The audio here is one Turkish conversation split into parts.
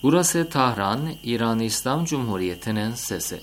Burası Tahran, İran İslam Cumhuriyeti'nin sesi.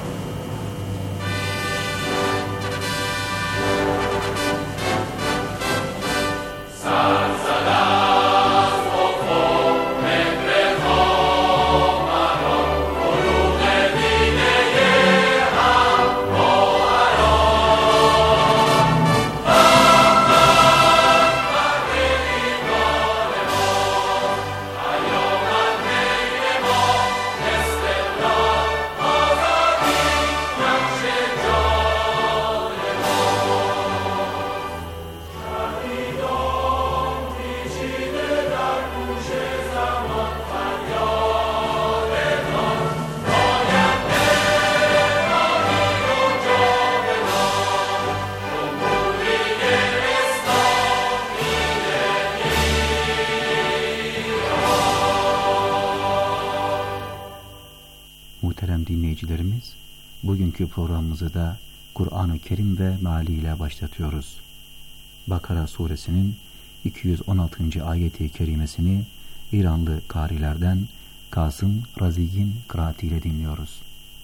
Muhterem dinleyicilerimiz, bugünkü programımızı da Kur'an-ı Kerim ve mealiyle başlatıyoruz. Bakara suresinin 216. ayeti kerimesini İranlı karilerden Kasım Razi'nin kıraatiyle dinliyoruz.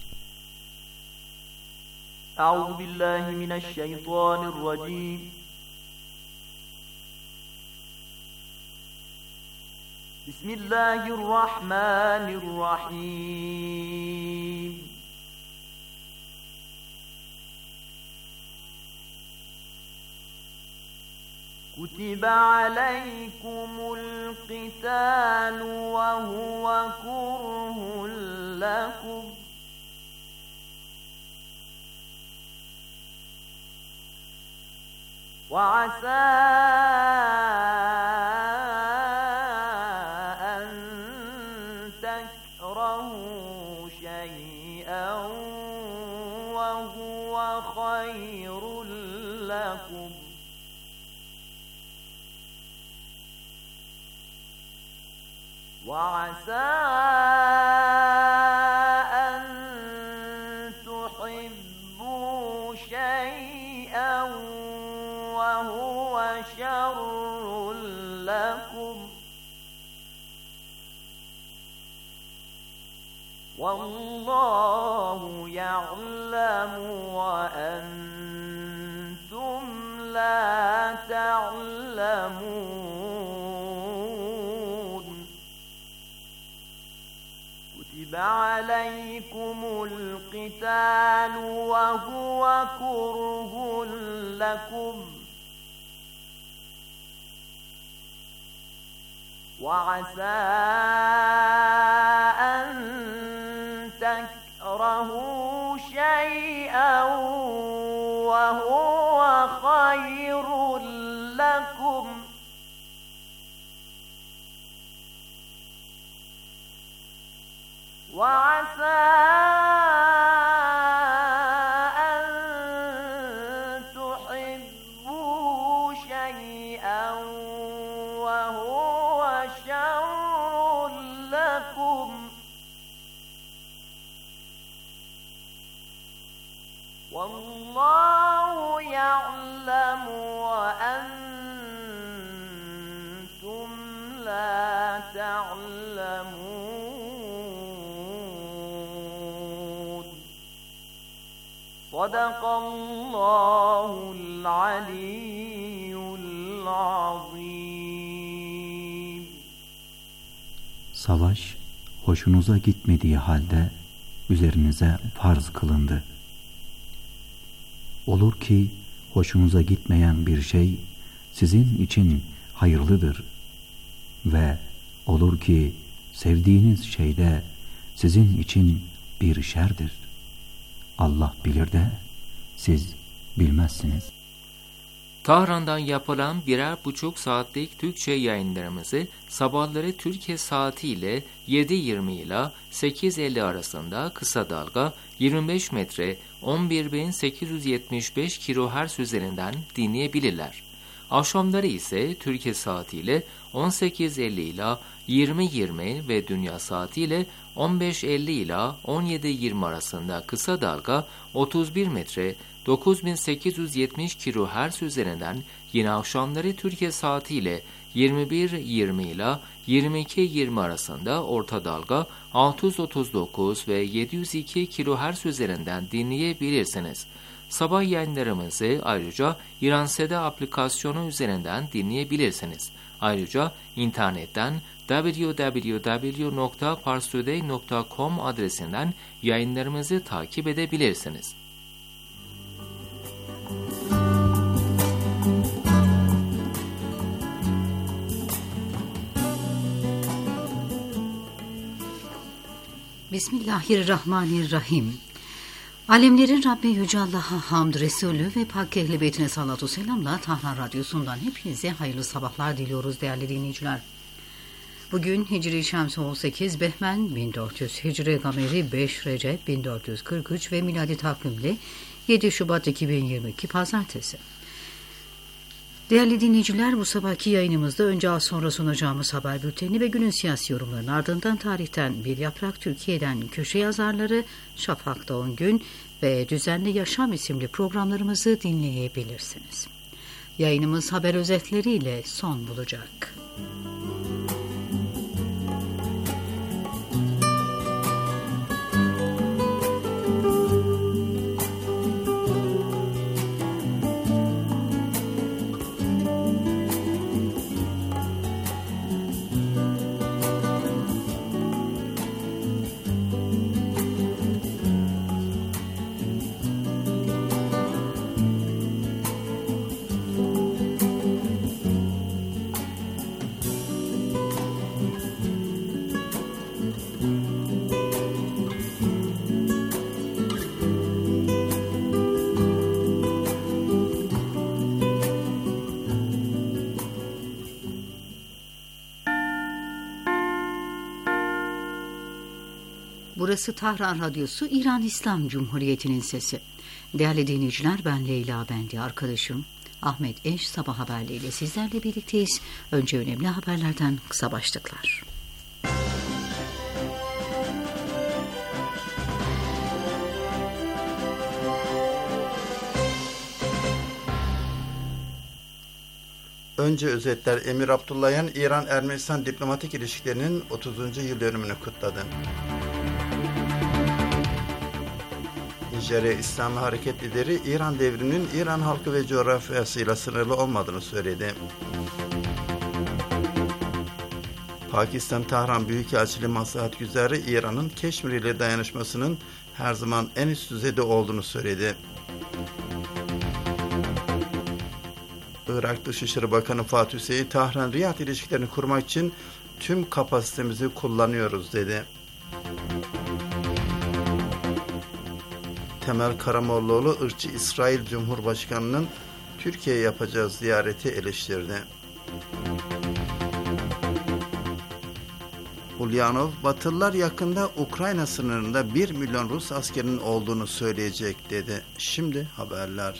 Euzubillahimineşşeytanirracim. Bismillahirrahmanirrahim. Kutibe aleykumul qitalu ve huve kurhun lekum. Ve asâ خير لكم وعسى أن تحبوا شيئا وهو شر لكم والله يعلم وأنتم لا تعلمون كتب عليكم القتال وهو كره لكم وعسى أن تكرهوا شيئا وهو خير لكم وعسى أن تحبوا شيئا وهو شر لكم والله يعلم وأنتم لا تعلمون صدق الله العلي العظيم. Savaş hoşunuza gitmediği halde üzerinize farz kılındı. Olur ki hoşunuza gitmeyen bir şey sizin için hayırlıdır ve olur ki sevdiğiniz şey de sizin için bir şerdir. Allah bilir de siz bilmezsiniz. Tahran'dan yapılan 1,5 saatlik Türkçe yayınlarımızı sabahları Türkiye saatiyle 7:20 ile 8:50 arasında kısa dalga 25 metre 11.875 kHz üzerinden dinleyebilirler. Akşamları ise Türkiye saatiyle 18:50 ile 20:20 ve dünya saatiyle 15:50 ile 17:20 arasında kısa dalga 31 metre 9870 kHz üzerinden yine akşamları Türkiye saatiyle 21:20 ile 22-20 arasında orta dalga 639 ve 702 kHz üzerinden dinleyebilirsiniz. Sabah yayınlarımızı ayrıca İranse'de aplikasyonu üzerinden dinleyebilirsiniz. Ayrıca internetten www.parstoday.com adresinden yayınlarımızı takip edebilirsiniz. Bismillahirrahmanirrahim. Alemlerin Rabbi Yüce Allah'a hamd, Resulü ve Pak Ehl-i Beytine salatu selamla Tahran Radyosu'ndan hepinize hayırlı sabahlar diliyoruz değerli dinleyiciler. Bugün Hicri Şemsi 18 Behmen 1400, Hicri Gameri 5 Recep 1443 ve miladi takvimle 7 Şubat 2022 Pazartesi. Değerli dinleyiciler, bu sabahki yayınımızda önce az sonra sunacağımız haber bülteni ve günün siyasi yorumlarının ardından tarihten bir yaprak, Türkiye'den köşe yazarları, Şafak'ta 10 gün ve Düzenli Yaşam isimli programlarımızı dinleyebilirsiniz. Yayınımız haber özetleriyle son bulacak. Burası Tahran Radyosu, İran İslam Cumhuriyeti'nin sesi. Değerli dinleyiciler, ben Leyla Bendi, arkadaşım Ahmet Eş sabah haberleriyle sizlerle birlikteyiz. Önce önemli haberlerden kısa başlıklar. Önce özetler. Emir Abdullahian, İran-Ermenistan diplomatik ilişkilerinin 30. yıl dönümünü kutladı. Nijerya İslami Hareket lideri, İran devrinin İran halkı ve coğrafyasıyla sınırlı olmadığını söyledi. Pakistan Tahran Büyükelçiliği Maslahatgüzarı, İran'ın Keşmir ile dayanışmasının her zaman en üst düzeyde olduğunu söyledi. Irak Dışişleri Bakanı Fatih Hüseyin, Tahran-Riyad ilişkilerini kurmak için tüm kapasitemizi kullanıyoruz dedi. Temel Karamollaoğlu, ırkçı İsrail Cumhurbaşkanı'nın Türkiye'ye yapacağı ziyareti eleştirdi. Ulyanov, Batılılar yakında Ukrayna sınırında 1 milyon Rus askerinin olduğunu söyleyecek dedi. Şimdi haberler.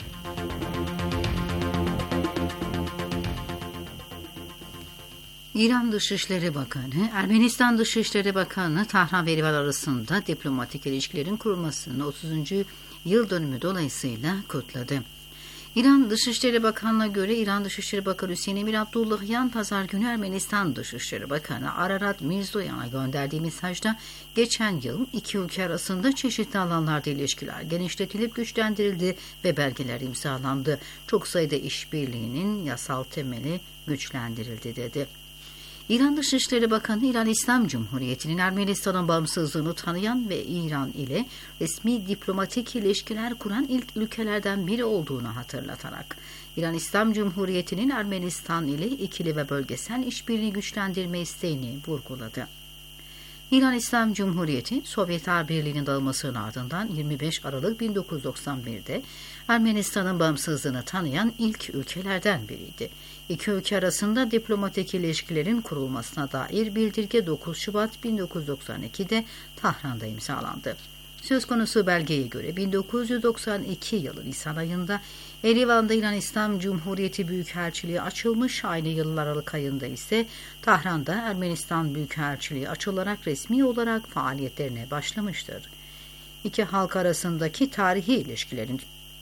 İran Dışişleri Bakanı, Ermenistan Dışişleri Bakanı Tahran ve Erivan arasında diplomatik ilişkilerin kurulmasının 30. yıl dönümü dolayısıyla kutladı. İran Dışişleri Bakanı'na göre İran Dışişleri Bakanı Hüseyin Emir Abdullahian, pazar günü Ermenistan Dışişleri Bakanı Ararat Mirzoyan'a gönderdiği mesajda geçen yıl iki ülke arasında çeşitli alanlarda ilişkiler genişletilip güçlendirildi ve belgeler imzalandı. Çok sayıda işbirliğinin yasal temeli güçlendirildi dedi. İran Dışişleri Bakanı, İran İslam Cumhuriyeti'nin Ermenistan'ın bağımsızlığını tanıyan ve İran ile resmi diplomatik ilişkiler kuran ilk ülkelerden biri olduğunu hatırlatarak, İran İslam Cumhuriyeti'nin Ermenistan ile ikili ve bölgesel işbirliği güçlendirme isteğini vurguladı. İran İslam Cumhuriyeti, Sovyetler Birliği'nin dağılmasının ardından 25 Aralık 1991'de Ermenistan'ın bağımsızlığını tanıyan ilk ülkelerden biriydi. İki ülke arasında diplomatik ilişkilerin kurulmasına dair bildirge 9 Şubat 1992'de Tahran'da imzalandı. Söz konusu belgeye göre 1992 yılı Nisan ayında Erivan'da İran İslam Cumhuriyeti Büyükelçiliği açılmış, aynı yıl Aralık ayında ise Tahran'da Ermenistan Büyükelçiliği açılarak resmi olarak faaliyetlerine başlamıştır. İki halk arasındaki tarihi ilişkilerin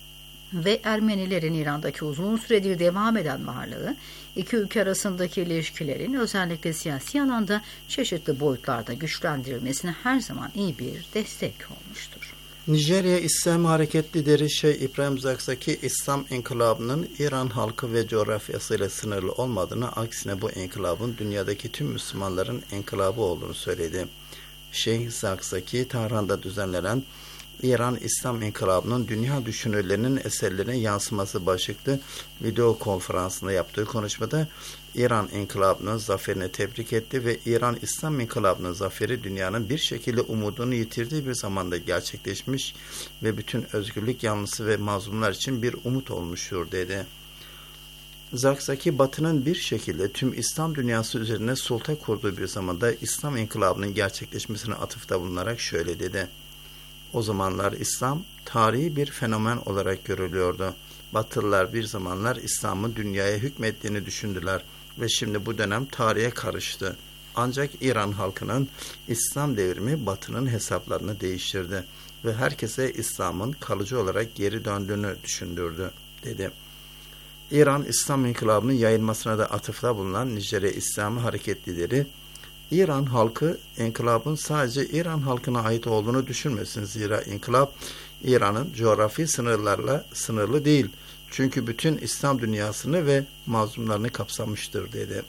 ve Ermenilerin İran'daki uzun süredir devam eden varlığı, iki ülke arasındaki ilişkilerin özellikle siyasi alanda çeşitli boyutlarda güçlendirilmesine her zaman iyi bir destek olmuştur. Nijerya İslam Hareket Lideri Şeyh İbrahim Zakzaki, İslam İnkılabı'nın İran halkı ve coğrafyasıyla sınırlı olmadığını, aksine bu inkılabın dünyadaki tüm Müslümanların inkılabı olduğunu söyledi. Şeyh Zakzaki, Tahran'da düzenlenen İran İslam İnkılabı'nın dünya düşünürlerinin eserlerine yansıması başlıklı video konferansında yaptığı konuşmada İran İnkılabı'nın zaferini tebrik etti ve İran İslam İnkılabı'nın zaferi dünyanın bir şekilde umudunu yitirdiği bir zamanda gerçekleşmiş ve bütün özgürlük yanlısı ve mazlumlar için bir umut olmuştur dedi. Zakzaki, Batı'nın bir şekilde tüm İslam dünyası üzerine sulta kurduğu bir zamanda İslam İnkılabı'nın gerçekleşmesine atıfta bulunarak şöyle dedi. O zamanlar İslam tarihi bir fenomen olarak görülüyordu. Batılılar bir zamanlar İslam'ın dünyaya hükmettiğini düşündüler ve şimdi bu dönem tarihe karıştı. Ancak İran halkının İslam devrimi Batı'nın hesaplarını değiştirdi ve herkese İslam'ın kalıcı olarak geri döndüğünü düşündürdü, dedi. İran İslam İnkılabı'nın yayılmasına da atıfta bulunan Nijerya İslam Hareket Lideri, İran halkı inkılabın sadece İran halkına ait olduğunu düşünmesin. Zira inkılap İran'ın coğrafi sınırlarla sınırlı değil. Çünkü bütün İslam dünyasını ve mazlumlarını kapsamıştır, dedi.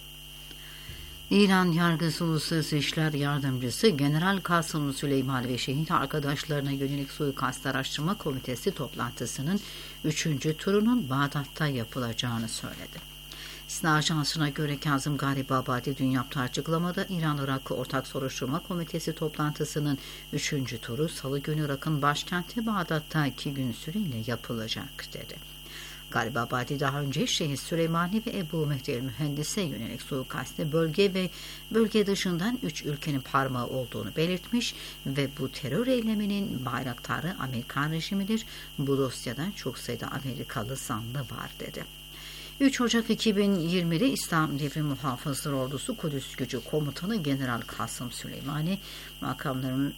İran Yargısı Uluslararası İşler Yardımcısı General Kasım Süleymani ve şehit arkadaşlarına yönelik suikast araştırma komitesi toplantısının 3. turunun Bağdat'ta yapılacağını söyledi. İSNA Ajansı'na göre Kazım Garibabadi dün yaptığı açıklamada İran-Irak Ortak Soruşturma Komitesi toplantısının 3. turu Salı günü Irak'ın başkenti Bağdat'ta 2 gün süreyle yapılacak, dedi. Garibabadi daha önce Şehit Süleymani ve Ebu Mehdi el-Mühendis'e yönelik suikastte bölge ve bölge dışından 3 ülkenin parmağı olduğunu belirtmiş ve bu terör eyleminin bayraktarı Amerikan rejimidir. Bu dosyadan çok sayıda Amerikalı zanlı var, dedi. 3 Ocak 2020'de İslam Devrim Muhafızları Ordusu Kudüs Gücü Komutanı General Kasım Süleymani makamların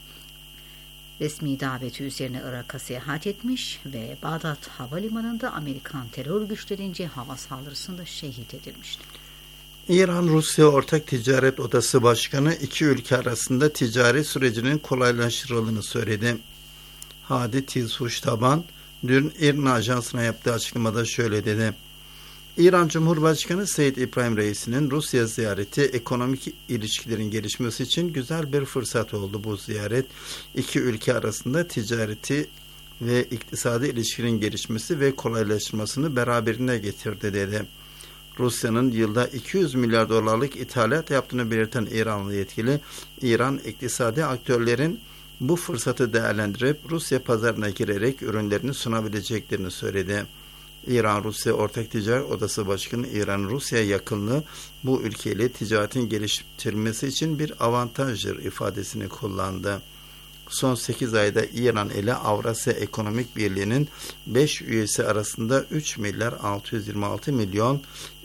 resmi daveti üzerine Irak'a seyahat etmiş ve Bağdat Havalimanı'nda Amerikan terör güçlerince hava saldırısında şehit edilmişti. İran-Rusya Ortak Ticaret Odası Başkanı iki ülke arasında ticari sürecinin kolaylaştırıldığını söyledi. Hadi Tizhuştaban dün İRNA Ajansı'na yaptığı açıklamada şöyle dedi. İran Cumhurbaşkanı Seyyid İbrahim Reis'inin Rusya ziyareti ekonomik ilişkilerin gelişmesi için güzel bir fırsat oldu. Bu ziyaret iki ülke arasında ticareti ve iktisadi ilişkilerin gelişmesi ve kolaylaştırmasını beraberinde getirdi, dedi. Rusya'nın yılda 200 milyar dolarlık ithalat yaptığını belirten İranlı yetkili, İran iktisadi aktörlerin bu fırsatı değerlendirip Rusya pazarına girerek ürünlerini sunabileceklerini söyledi. İran-Rusya Ortak Ticaret Odası Başkanı, İran-Rusya yakınlığı bu ülkeyle ticaretin geliştirilmesi için bir avantajdır ifadesini kullandı. Son 8 ayda İran ile Avrasya Ekonomik Birliği'nin 5 üyesi arasında 3 milyar 626 milyon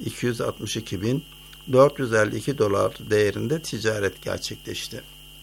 262 bin 452 dolar değerinde ticaret gerçekleşti.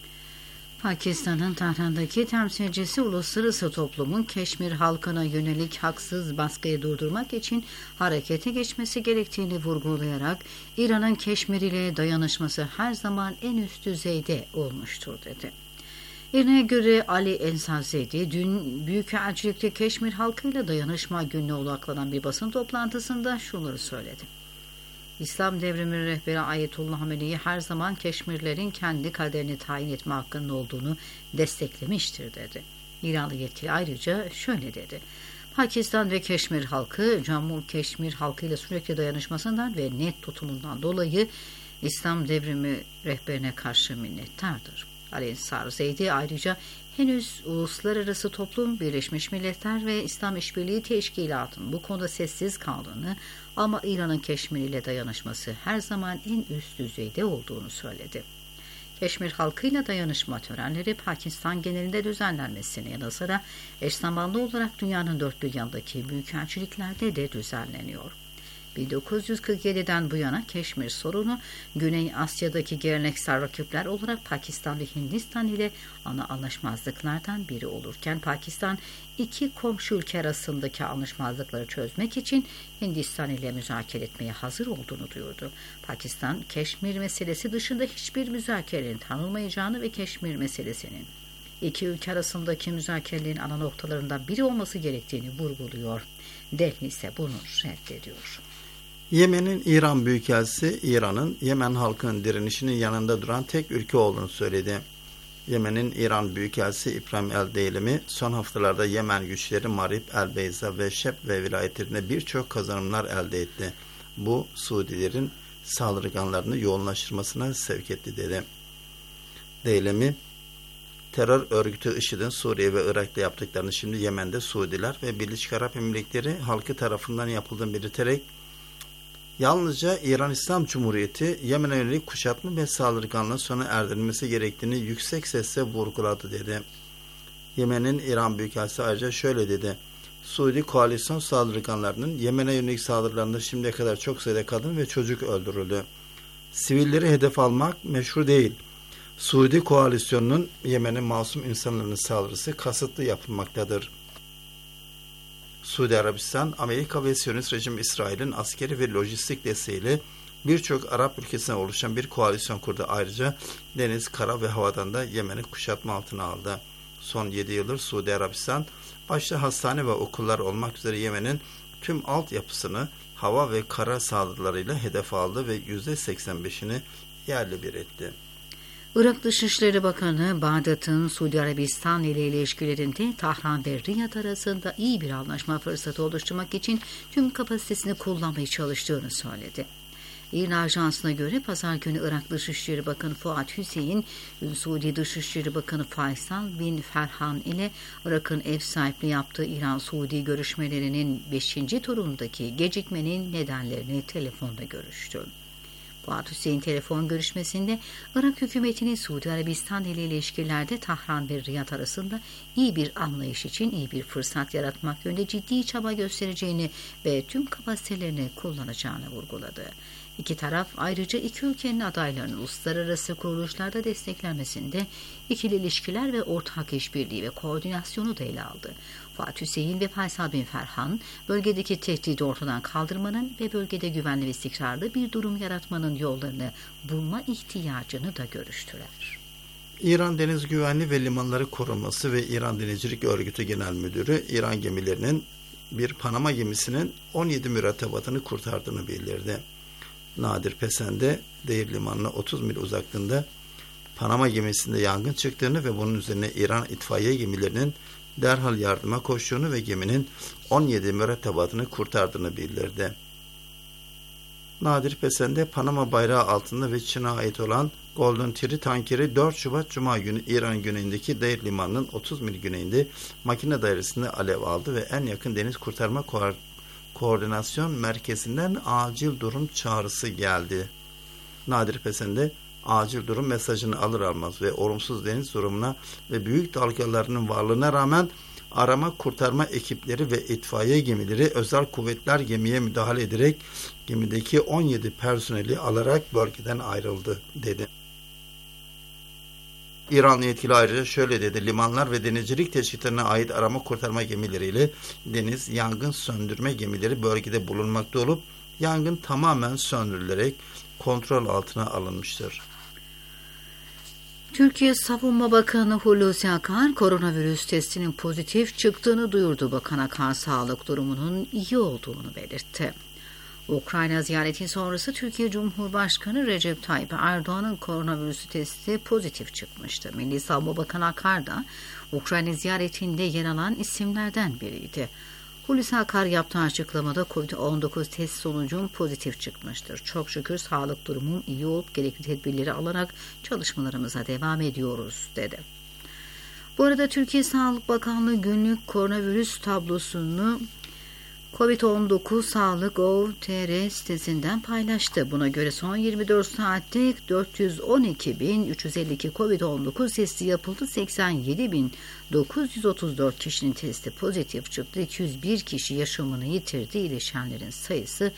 Pakistan'ın Tahran'daki temsilcisi uluslararası toplumun Keşmir halkına yönelik haksız baskıyı durdurmak için harekete geçmesi gerektiğini vurgulayarak İran'ın Keşmir ile dayanışması her zaman en üst düzeyde olmuştur, dedi. İran'a göre Ali Ensazedi dün Büyükelçilik'te Keşmir halkıyla dayanışma gününe odaklanan bir basın toplantısında şunları söyledi. İslam devrimi rehberi Ayetullah Hamenei her zaman Keşmirlerin kendi kaderini tayin etme hakkının olduğunu desteklemiştir, dedi. İranlı yetkili ayrıca şöyle dedi. Pakistan ve Keşmir halkı, Cammu Keşmir halkıyla sürekli dayanışmasından ve net tutumundan dolayı İslam devrimi rehberine karşı minnettardır. Ali Ensazedi ayrıca henüz uluslararası toplum, Birleşmiş Milletler ve İslam İşbirliği Teşkilatı'nın bu konuda sessiz kaldığını ama İran'ın Keşmir ile dayanışması her zaman en üst düzeyde olduğunu söyledi. Keşmir halkıyla dayanışma törenleri Pakistan genelinde düzenlenmesine yanı sıra eş zamanlı olarak dünyanın dört bir yanındaki büyükelçiliklerde de düzenleniyor. 1947'den bu yana Keşmir sorunu, Güney Asya'daki geleneksel rakipler olarak Pakistan ve Hindistan ile ana anlaşmazlıklardan biri olurken, Pakistan iki komşu ülke arasındaki anlaşmazlıkları çözmek için Hindistan ile müzakere etmeye hazır olduğunu duyurdu. Pakistan, Keşmir meselesi dışında hiçbir müzakerenin tanınmayacağını ve Keşmir meselesinin İki ülke arasındaki müzakerelerin ana noktalarından biri olması gerektiğini vurguluyor. Delhi ise bunu reddediyor. Yemen'in İran Büyükelçisi, İran'ın Yemen halkının direnişinin yanında duran tek ülke olduğunu söyledi. Yemen'in İran Büyükelçisi İbrahim el-Deylemi, son haftalarda Yemen güçleri Marib, El-Beyza ve Şebve vilayetlerinde birçok kazanımlar elde etti. Bu, Suudilerin saldırganlarını yoğunlaştırmasına sevk etti dedi. Deylemi, terör örgütü IŞİD'in Suriye ve Irak'ta yaptıklarını şimdi Yemen'de Suudiler ve Birleşik Arap Emirlikleri halkı tarafından yapıldığını belirterek, yalnızca İran İslam Cumhuriyeti Yemen'e yönelik kuşatma ve saldırganlığın sona erdirilmesi gerektiğini yüksek sesle vurguladı dedi. Yemen'in İran Büyükelçisi ayrıca şöyle dedi: Suudi koalisyon saldırganlarının Yemen'e yönelik saldırılarında şimdiye kadar çok sayıda kadın ve çocuk öldürüldü. Sivilleri hedef almak meşru değil. Suudi koalisyonunun Yemen'in masum insanların saldırısı kasıtlı yapılmaktadır. Suudi Arabistan, Amerika ve Siyonist rejim İsrail'in askeri ve lojistik desteğiyle birçok Arap ülkesinden oluşan bir koalisyon kurdu. Ayrıca deniz, kara ve havadan da Yemen'i kuşatma altına aldı. Son 7 yıldır Suudi Arabistan, başta hastane ve okullar olmak üzere Yemen'in tüm altyapısını hava ve kara saldırılarıyla hedef aldı ve %85'ini yerle bir etti. Irak Dışişleri Bakanı, Bağdat'ın Suudi Arabistan ile ilişkilerinde Tahran ve Riyad arasında iyi bir anlaşma fırsatı oluşturmak için tüm kapasitesini kullanmaya çalıştığını söyledi. İRNA Ajansı'na göre pazar günü Irak Dışişleri Bakanı Fuat Hüseyin, Suudi Dışişleri Bakanı Faysal bin Ferhan ile Irak'ın ev sahipliği yaptığı İran-Suudi görüşmelerinin 5. turundaki gecikmenin nedenlerini telefonda görüştü. Fuat Hüseyin telefon görüşmesinde Irak hükümetinin Suudi Arabistan ile ilişkilerde Tahran ve Riyad arasında iyi bir anlayış için iyi bir fırsat yaratmak yönünde ciddi çaba göstereceğini ve tüm kapasitelerini kullanacağını vurguladı. İki taraf ayrıca iki ülkenin adaylarının uluslararası kuruluşlarda desteklenmesinde ikili ilişkiler ve ortak işbirliği ve koordinasyonu da ele aldı. Fuat Hüseyin ve Faysal bin Ferhan, bölgedeki tehdidi ortadan kaldırmanın ve bölgede güvenli ve istikrarlı bir durum yaratmanın yollarını bulma ihtiyacını da görüştüler. İran Deniz Güvenliği ve Limanları Korunması ve İran Denizcilik Örgütü Genel Müdürü, İran gemilerinin bir Panama gemisinin 17 mürettebatını kurtardığını bildirdi. Nadir Pesen'de Deir Limanı'na 30 mil uzaklığında Panama gemisinde yangın çıktığını ve bunun üzerine İran itfaiye gemilerinin derhal yardıma koştuğunu ve geminin 17 mürettebatını kurtardığını bildirdi. Nadir Pesen'de Panama bayrağı altında ve Çin'e ait olan Golden Tree tankeri 4 Şubat Cuma günü İran güneyindeki Deir Limanı'nın 30 mil güneyinde makine dairesinde alev aldı ve en yakın deniz kurtarma koordinasyon merkezinden acil durum çağrısı geldi. Nadir Pesen'de acil durum mesajını alır almaz ve olumsuz deniz durumuna ve büyük dalgalarının varlığına rağmen arama kurtarma ekipleri ve itfaiye gemileri özel kuvvetler gemiye müdahale ederek gemideki 17 personeli alarak bölgeden ayrıldı dedi. İran yetkili ayrıca şöyle dedi: limanlar ve denizcilik teşkilatlarına ait arama kurtarma gemileriyle deniz yangın söndürme gemileri bölgede bulunmakta olup yangın tamamen söndürülerek kontrol altına alınmıştır. Türkiye Savunma Bakanı Hulusi Akar, koronavirüs testinin pozitif çıktığını duyurdu. Bakan Akar, sağlık durumunun iyi olduğunu belirtti. Ukrayna ziyareti sonrası Türkiye Cumhurbaşkanı Recep Tayyip Erdoğan'ın koronavirüs testi pozitif çıkmıştı. Milli Savunma Bakanı Akar da Ukrayna ziyaretinde yer alan isimlerden biriydi. Hulusi Akar yaptığı açıklamada COVID-19 test sonucum pozitif çıkmıştır. Çok şükür sağlık durumum iyi olup gerekli tedbirleri alarak çalışmalarımıza devam ediyoruz dedi. Bu arada Türkiye Sağlık Bakanlığı günlük koronavirüs tablosunu Covid-19 Sağlık.gov.tr sitesinden paylaştı. Buna göre son 24 saatte 412.352 Covid-19 testi yapıldı. 87.934 kişinin testi pozitif çıktı. 201 kişi yaşamını yitirdi. İyileşenlerin sayısı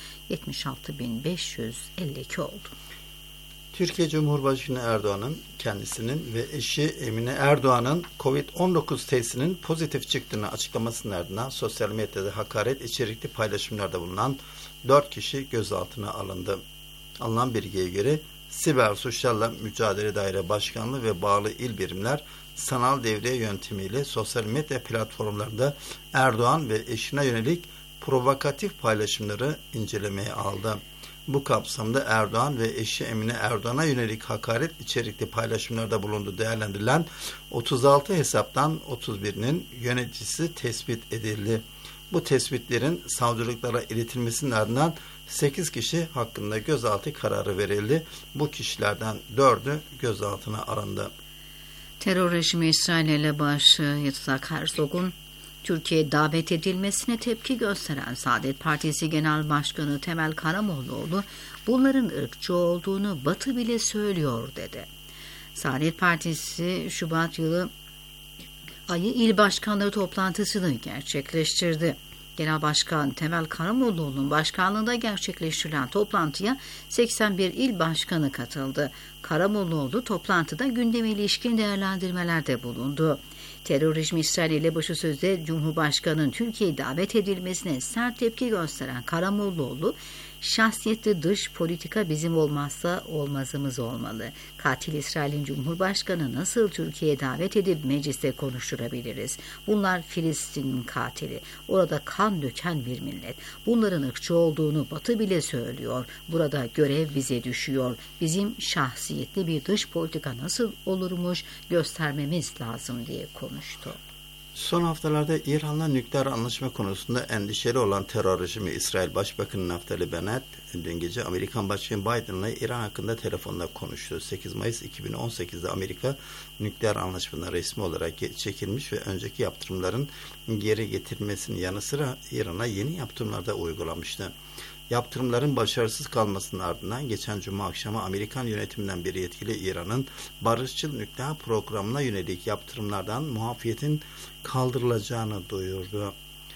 76.552 oldu. Türkiye Cumhurbaşkanı Erdoğan'ın kendisinin ve eşi Emine Erdoğan'ın Covid-19 testinin pozitif çıktığını açıklamasının ardından sosyal medyada hakaret içerikli paylaşımlarda bulunan 4 kişi gözaltına alındı. Alınan bilgiye göre Siber Suçlarla Mücadele Daire Başkanlığı ve bağlı il birimler sanal devriye yöntemiyle sosyal medya platformlarında Erdoğan ve eşine yönelik provokatif paylaşımları incelemeye aldı. Bu kapsamda Erdoğan ve eşi Emine Erdoğan'a yönelik hakaret içerikli paylaşımlarda bulunduğu değerlendirilen 36 hesaptan 31'inin yöneticisi tespit edildi. Bu tespitlerin savcılıklara iletilmesinin ardından 8 kişi hakkında gözaltı kararı verildi. Bu kişilerden 4'ü gözaltına alındı. Terör rejimi İsrail elebaşı Yitzhak Herzog'un Türkiye'ye davet edilmesine tepki gösteren Saadet Partisi Genel Başkanı Temel Karamollaoğlu, bunların ırkçı olduğunu Batı bile söylüyor dedi. Saadet Partisi Şubat ayı il başkanları toplantısını gerçekleştirdi. Genel Başkan Temel Karamollaoğlu'nun başkanlığında gerçekleştirilen toplantıya 81 il başkanı katıldı. Karamollaoğlu toplantıda gündeme ilişkin değerlendirmelerde bulundu. Terör rejimi İsrail elebaşı sözde Cumhurbaşkanı'nın Türkiye'ye davet edilmesine sert tepki gösteren Karamollaoğlu, şahsiyetli dış politika bizim olmazsa olmazımız olmalı. Katil İsrail'in Cumhurbaşkanı nasıl Türkiye'ye davet edip mecliste konuşturabiliriz? Bunlar Filistin'in katili. Orada kan döken bir millet. Bunların ırkçı olduğunu Batı bile söylüyor. Burada görev bize düşüyor. Bizim şahsiyetli bir dış politika nasıl olurmuş göstermemiz lazım diye konuştu. Son haftalarda İran'la nükleer anlaşma konusunda endişeli olan terör rejimi İsrail Başbakanı Naftali Bennett dün gece Amerikan Başkanı Biden'la İran hakkında telefonla konuştu. 8 Mayıs 2018'de Amerika nükleer anlaşmadan resmi olarak çekilmiş ve önceki yaptırımların geri getirilmesinin yanı sıra İran'a yeni yaptırımlar da uygulamıştı. Yaptırımların başarısız kalmasının ardından geçen cuma akşamı Amerikan yönetiminden bir yetkili İran'ın barışçıl nükleer programına yönelik yaptırımlardan muafiyetin kaldırılacağını duyurdu.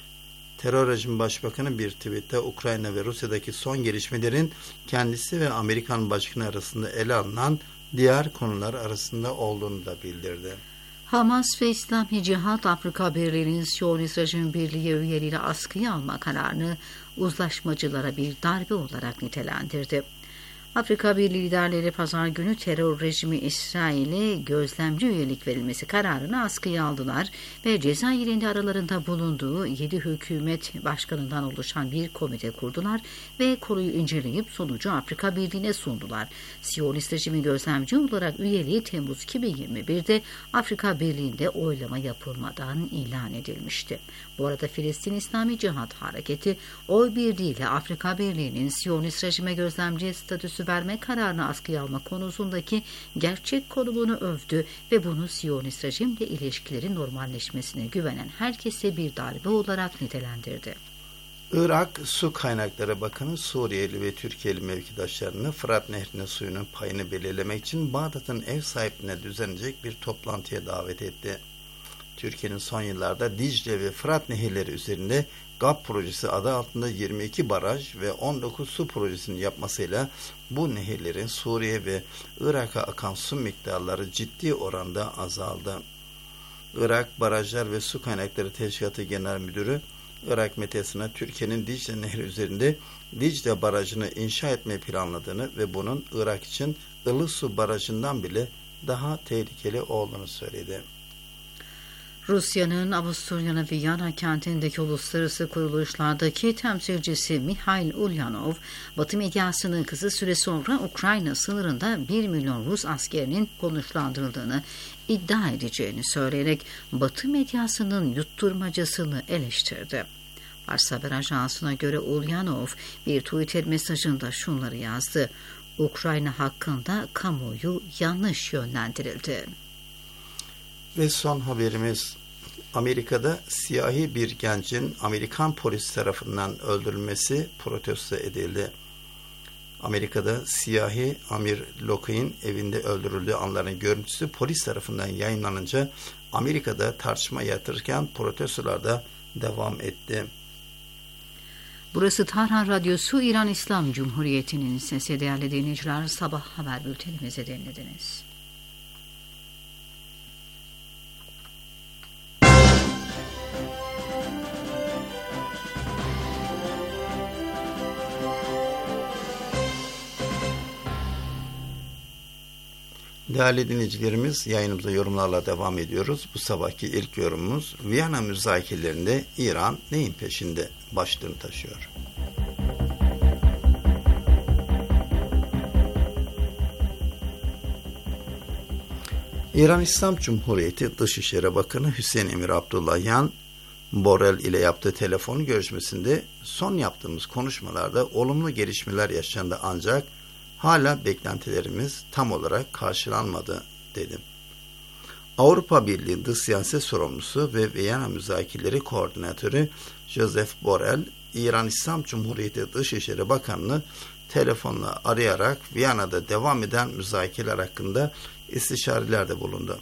Terör rejimi başbakanı bir tweette Ukrayna ve Rusya'daki son gelişmelerin kendisi ve Amerikan başkanı arasında ele alınan diğer konular arasında olduğunu da bildirdi. Hamas ve İslami Cihat Afrika Birliği'nin Siyonist Rejim Birliği üyeliğiyle askıya alma kararını uzlaşmacılara bir darbe olarak nitelendirdi. Afrika Birliği liderleri pazar günü terör rejimi İsrail'e gözlemci üyelik verilmesi kararını askıya aldılar ve Cezayir'in de aralarında bulunduğu 7 hükümet başkanından oluşan bir komite kurdular ve konuyu inceleyip sonucu Afrika Birliği'ne sundular. Siyonist rejimi gözlemci olarak üyeliği Temmuz 2021'de Afrika Birliği'nde oylama yapılmadan ilan edilmişti. Bu arada Filistin İslami Cihat Hareketi oy birliğiyle Afrika Birliği'nin Siyonist rejime gözlemci statüsü verme kararını askıya alma konusundaki gerçek konumunu övdü ve bunu Siyonist rejimle ilişkilerin normalleşmesine güvenen herkese bir darbe olarak nitelendirdi. Irak Su Kaynakları Bakanı Suriyeli ve Türkiye'li mevkidaşlarını Fırat Nehri'nin suyunun payını belirlemek için Bağdat'ın ev sahipliğine düzenlenecek bir toplantıya davet etti. Türkiye'nin son yıllarda Dicle ve Fırat nehirleri üzerinde GAP projesi adı altında 22 baraj ve 19 su projesini yapmasıyla bu nehirlerin Suriye ve Irak'a akan su miktarları ciddi oranda azaldı. Irak Barajlar ve Su Kaynakları Teşkilatı Genel Müdürü Irak medyasına Türkiye'nin Dicle Nehri üzerinde Dicle Barajı'nı inşa etmeyi planladığını ve bunun Irak için Ilısu Barajı'ndan bile daha tehlikeli olduğunu söyledi. Rusya'nın Avusturya'nın Viyana kentindeki uluslararası kuruluşlardaki temsilcisi Mikhail Ulyanov, Batı medyasının kısa süre sonra Ukrayna sınırında 1 milyon Rus askerinin konuşlandırıldığını iddia edeceğini söyleyerek Batı medyasının yutturmacasını eleştirdi. Fars Haber Ajansı'na göre Ulyanov bir Twitter mesajında şunları yazdı: Ukrayna hakkında kamuoyu yanlış yönlendirildi. Ve son haberimiz Amerika'da siyahi bir gencin Amerikan polis tarafından öldürülmesi protesto edildi. Amerika'da siyahi Amir Lokay'ın evinde öldürüldüğü anların görüntüsü polis tarafından yayınlanınca Amerika'da tartışma yaratırken protestolar da devam etti. Burası Tahran Radyosu, İran İslam Cumhuriyeti'nin sesi. Değerli dinleyiciler, sabah haber bültenimizi dinlediniz. Değerli dinleyicilerimiz, yayınımıza yorumlarla devam ediyoruz. Bu sabahki ilk yorumumuz Viyana müzakerelerinde İran neyin peşinde başlığını taşıyor. İran İslam Cumhuriyeti Dışişleri Bakanı Hüseyin Emir Abdullahian, Borrell ile yaptığı telefon görüşmesinde son yaptığımız konuşmalarda olumlu gelişmeler yaşandı ancak hala beklentilerimiz tam olarak karşılanmadı dedi. Avrupa Birliği Dış Siyaset Sorumlusu ve Viyana Müzakereleri Koordinatörü Joseph Borrell, İran İslam Cumhuriyeti Dışişleri Bakanı'nı telefonla arayarak Viyana'da devam eden müzakereler hakkında istişarelerde bulundu.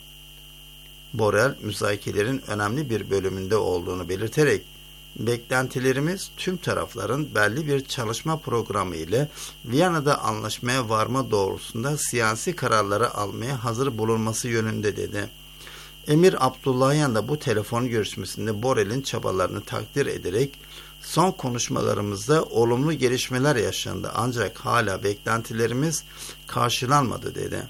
Borrell, müzakerelerin önemli bir bölümünde olduğunu belirterek, beklentilerimiz tüm tarafların belli bir çalışma programı ile Viyana'da anlaşmaya varma doğrultusunda siyasi kararları almaya hazır bulunması yönünde dedi. Emir Abdullahian da bu telefon görüşmesinde Borrell'in çabalarını takdir ederek son konuşmalarımızda olumlu gelişmeler yaşandı ancak hala beklentilerimiz karşılanmadı dedi.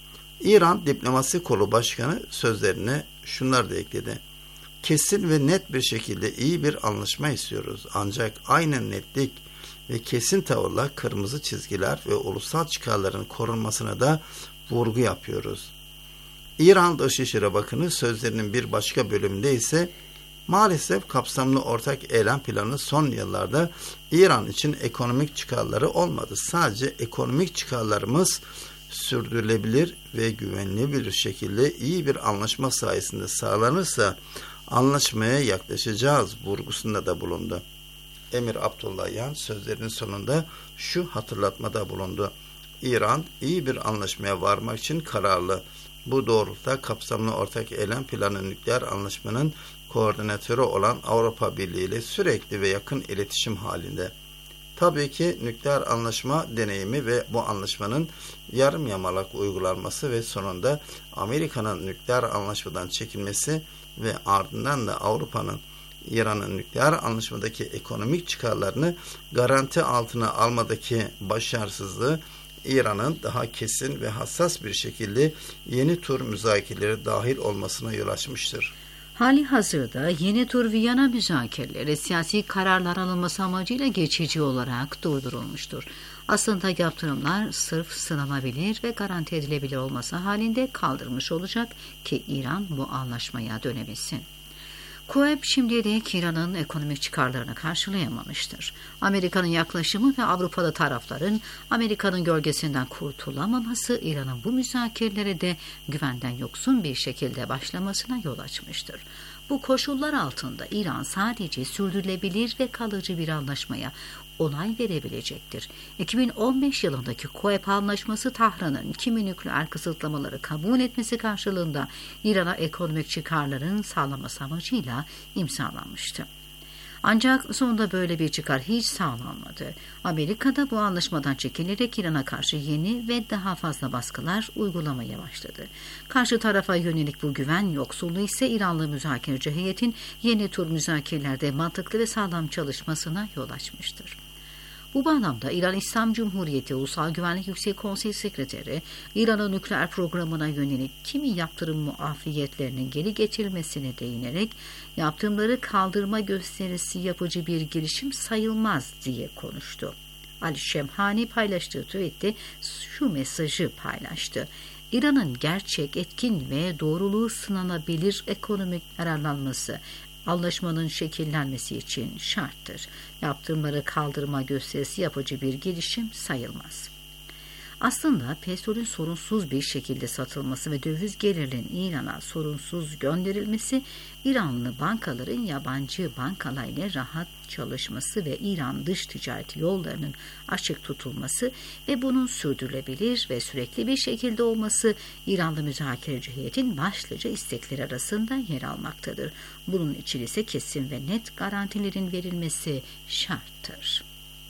İran Diplomasi Kolu Başkanı sözlerine şunlar da ekledi. Kesin ve net bir şekilde iyi bir anlaşma istiyoruz. Ancak aynı netlik ve kesin tavırla kırmızı çizgiler ve ulusal çıkarların korunmasına da vurgu yapıyoruz. İran Dışişleri Bakanı sözlerinin bir başka bölümünde ise maalesef kapsamlı ortak eylem planı son yıllarda İran için ekonomik çıkarları olmadı. Sadece ekonomik çıkarlarımız sürdürülebilir ve güvenilebilir şekilde iyi bir anlaşma sayesinde sağlanırsa anlaşmaya yaklaşacağız vurgusunda da bulundu. Emir Abdullahian sözlerinin sonunda şu hatırlatmada bulundu. İran iyi bir anlaşmaya varmak için kararlı. Bu doğrultuda kapsamlı ortak eylem planı nükleer anlaşmanın koordinatörü olan Avrupa Birliği ile sürekli ve yakın iletişim halinde. Tabii ki nükleer anlaşma deneyimi ve bu anlaşmanın yarım yamalak uygulanması ve sonunda Amerika'nın nükleer anlaşmadan çekilmesi ve ardından da Avrupa'nın İran'ın nükleer anlaşmadaki ekonomik çıkarlarını garanti altına almadaki başarısızlığı İran'ın daha kesin ve hassas bir şekilde yeni tur müzakerelere dahil olmasına yol açmıştır. Hali hazırda yeni tur Viyana müzakereleri siyasi kararlar alınması amacıyla geçici olarak durdurulmuştur. Aslında yaptırımlar sırf sınanabilir ve garanti edilebilir olması halinde kaldırılmış olacak ki İran bu anlaşmaya dönebilsin. KUEP şimdiye dek İran'ın ekonomik çıkarlarını karşılayamamıştır. Amerika'nın yaklaşımı ve Avrupalı tarafların Amerika'nın gölgesinden kurtulamaması İran'ın bu müzakerelere de güvenden yoksun bir şekilde başlamasına yol açmıştır. Bu koşullar altında İran sadece sürdürülebilir ve kalıcı bir anlaşmaya onay verebilecektir. 2015 yılındaki KUEP anlaşması Tahran'ın kimi nükleer kısıtlamaları kabul etmesi karşılığında İran'a ekonomik çıkarların sağlaması amacıyla imzalanmıştı. Ancak sonunda böyle bir çıkar hiç sağlanmadı. Amerika da bu anlaşmadan çekilerek İran'a karşı yeni ve daha fazla baskılar uygulamaya başladı. Karşı tarafa yönelik bu güven yoksulluğu ise İranlı müzakereci heyetin yeni tur müzakerelerde mantıklı ve sağlam çalışmasına yol açmıştır. Bu bağlamda İran İslam Cumhuriyeti Ulusal Güvenlik Yüksek Konseyi Sekreteri, İran'ın nükleer programına yönelik kimi yaptırım muafiyetlerinin geri getirilmesine değinerek yaptırımları kaldırma gösterisi yapıcı bir girişim sayılmaz diye konuştu. Ali Şemhani paylaştığı tweette şu mesajı paylaştı. İran'ın gerçek, etkin ve doğruluğu sınanabilir ekonomik yararlanması anlaşmanın şekillenmesi için şarttır. Yaptırımları kaldırma gösterisi yapıcı bir girişim sayılmaz. Aslında petrolün sorunsuz bir şekilde satılması ve döviz gelirlerinin İran'a sorunsuz gönderilmesi, İranlı bankaların yabancı bankalarla rahat çalışması ve İran dış ticaret yollarının açık tutulması ve bunun sürdürülebilir ve sürekli bir şekilde olması İranlı müzakereci heyetin başlıca istekleri arasında yer almaktadır. Bunun için ise kesin ve net garantilerin verilmesi şarttır.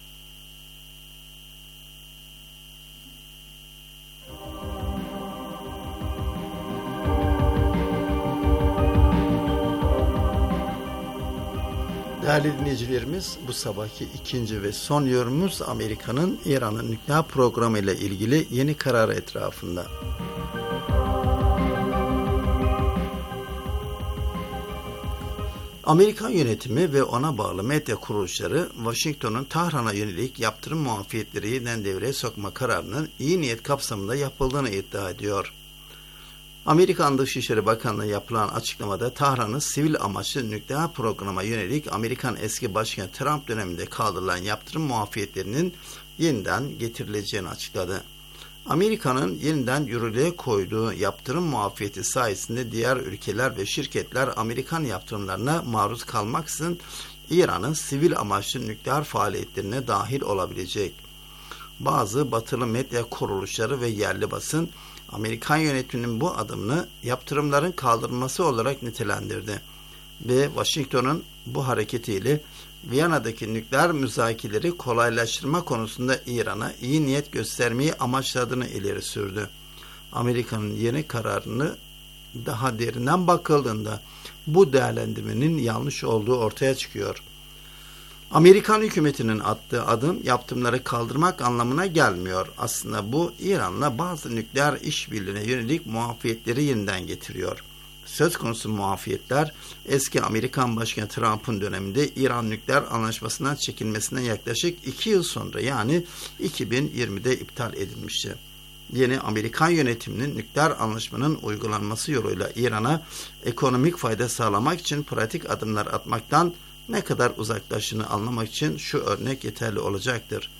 Değerli dinleyicilerimiz, bu sabahki ikinci ve son yorumumuz Amerika'nın İran'ın nükleer programı ile ilgili yeni kararı etrafında. Amerikan yönetimi ve ona bağlı medya kuruluşları Washington'un Tahran'a yönelik yaptırım muafiyetleri yeniden devreye sokma kararının iyi niyet kapsamında yapıldığını iddia ediyor. Amerikan Dışişleri Bakanlığı yapılan açıklamada Tahran'ın sivil amaçlı nükleer programa yönelik Amerikan eski başkan Trump döneminde kaldırılan yaptırım muafiyetlerinin yeniden getirileceğini açıkladı. Amerika'nın yeniden yürürlüğe koyduğu yaptırım muafiyeti sayesinde diğer ülkeler ve şirketler Amerikan yaptırımlarına maruz kalmaksızın İran'ın sivil amaçlı nükleer faaliyetlerine dahil olabilecek. Bazı batılı medya kuruluşları ve yerli basın Amerikan yönetiminin bu adımını yaptırımların kaldırılması olarak nitelendirdi ve Washington'un bu hareketiyle Viyana'daki nükleer müzakereleri kolaylaştırma konusunda İran'a iyi niyet göstermeyi amaçladığını ileri sürdü. Amerika'nın yeni kararını daha derinden bakıldığında bu değerlendirmenin yanlış olduğu ortaya çıkıyor. Amerikan hükümetinin attığı adım yaptırımları kaldırmak anlamına gelmiyor. Aslında bu İran'la bazı nükleer işbirliğine yönelik muafiyetleri yeniden getiriyor. Söz konusu muafiyetler eski Amerikan Başkanı Trump'ın döneminde İran nükleer anlaşmasından çekilmesinden yaklaşık 2 yıl sonra yani 2020'de iptal edilmişti. Yeni Amerikan yönetiminin nükleer anlaşmanın uygulanması yoluyla İran'a ekonomik fayda sağlamak için pratik adımlar atmaktan ne kadar uzaklaştığını anlamak için şu örnek yeterli olacaktır.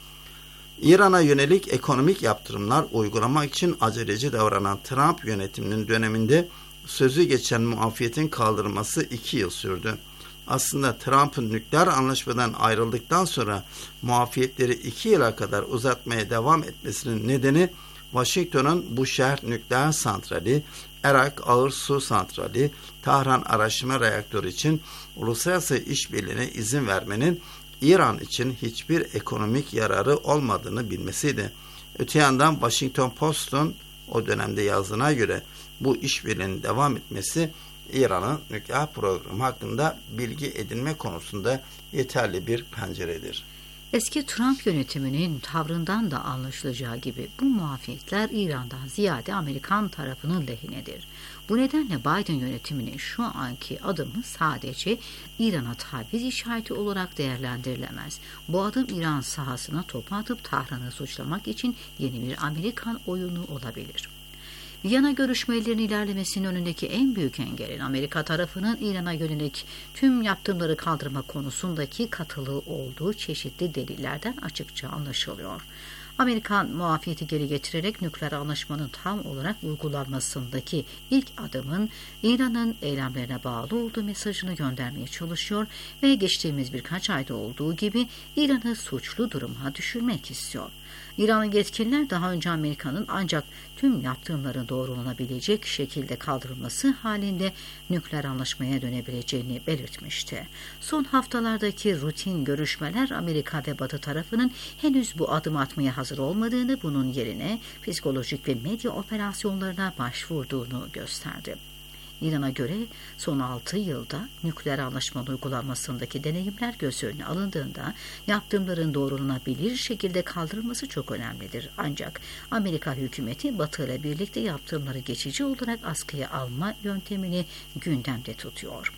İran'a yönelik ekonomik yaptırımlar uygulamak için aceleci davranan Trump yönetiminin döneminde sözü geçen muafiyetin kaldırılması 2 yıl sürdü. Aslında Trump'ın nükleer anlaşmadan ayrıldıktan sonra muafiyetleri 2 yıla kadar uzatmaya devam etmesinin nedeni Washington'un Bushehr nükleer santrali, Irak ağır su santrali, Tahran araştırma reaktörü için uluslararası işbirliğine izin vermenin İran için hiçbir ekonomik yararı olmadığını bilmesiydi. Öte yandan Washington Post'un o dönemde yazdığına göre bu işbirliğinin devam etmesi İran'ın nükleer programı hakkında bilgi edinme konusunda yeterli bir penceredir. Eski Trump yönetiminin tavrından da anlaşılacağı gibi bu muafiyetler İran'dan ziyade Amerikan tarafının lehinedir. Bu nedenle Biden yönetiminin şu anki adımı sadece İran'a taviz işareti olarak değerlendirilemez. Bu adım İran sahasına topu atıp Tahran'ı suçlamak için yeni bir Amerikan oyunu olabilir. Viyana görüşmelerinin ilerlemesinin önündeki en büyük engelin Amerika tarafının İran'a yönelik tüm yaptırımları kaldırma konusundaki katılı olduğu çeşitli delillerden açıkça anlaşılıyor. Amerikan muafiyeti geri getirerek nükleer anlaşmanın tam olarak uygulanmasındaki ilk adımın İran'ın eylemlerine bağlı olduğu mesajını göndermeye çalışıyor ve geçtiğimiz birkaç ayda olduğu gibi İran'ı suçlu duruma düşürmek istiyor. İranlı yetkililer daha önce Amerika'nın ancak tüm yaptırımların doğrulanabilecek şekilde kaldırılması halinde nükleer anlaşmaya dönebileceğini belirtmişti. Son haftalardaki rutin görüşmeler Amerika ve Batı tarafının henüz bu adım atmaya hazır olmadığını, bunun yerine psikolojik ve medya operasyonlarına başvurduğunu gösterdi. İran'a göre son 6 yılda nükleer anlaşmanın uygulanmasındaki deneyimler göz önüne alındığında yaptırımların doğrulanabilir şekilde kaldırılması çok önemlidir. Ancak Amerika hükümeti Batı ile birlikte yaptırımları geçici olarak askıya alma yöntemini gündemde tutuyor.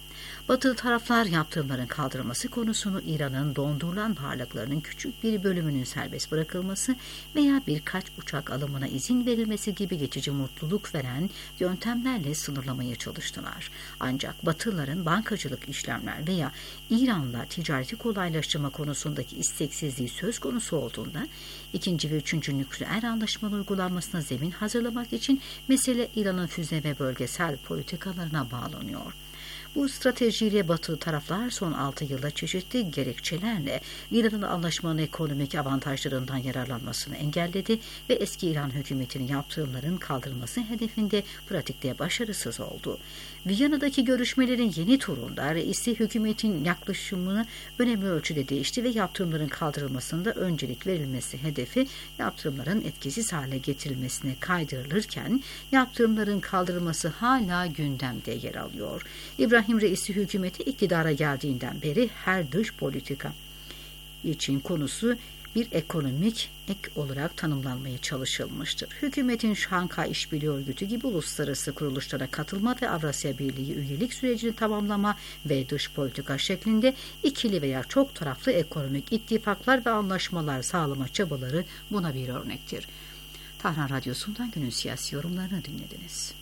Batılı taraflar yaptırımların kaldırılması konusunu İran'ın dondurulan varlıklarının küçük bir bölümünün serbest bırakılması veya birkaç uçak alımına izin verilmesi gibi geçici mutluluk veren yöntemlerle sınırlamaya çalıştılar. Ancak Batılıların bankacılık işlemler veya İran'la ticareti kolaylaştırma konusundaki isteksizliği söz konusu olduğunda 2. ve 3. nükleer anlaşmanın uygulanmasına zemin hazırlamak için mesele İran'ın füze ve bölgesel politikalarına bağlanıyor. Bu stratejiyle Batılı taraflar son 6 yılda çeşitli gerekçelerle İran'ın anlaşmanın ekonomik avantajlarından yararlanmasını engelledi ve eski İran hükümetinin yaptırımların kaldırılması hedefinde pratikte başarısız oldu. Viyana'daki görüşmelerin yeni turunda reisi hükümetin yaklaşımını önemli ölçüde değişti ve yaptırımların kaldırılmasında öncelik verilmesi hedefi yaptırımların etkisiz hale getirilmesine kaydırılırken yaptırımların kaldırılması hala gündemde yer alıyor. İbrahim Reisi hükümeti iktidara geldiğinden beri her dış politika için konusu bir ekonomik ek olarak tanımlanmaya çalışılmıştır. Hükümetin Şanghay İşbirliği Örgütü gibi uluslararası kuruluşlara katılma ve Avrasya Birliği üyelik sürecini tamamlama ve dış politika şeklinde ikili veya çok taraflı ekonomik ittifaklar ve anlaşmalar sağlama çabaları buna bir örnektir. Tahran Radyosu'ndan günün siyasi yorumlarını dinlediniz.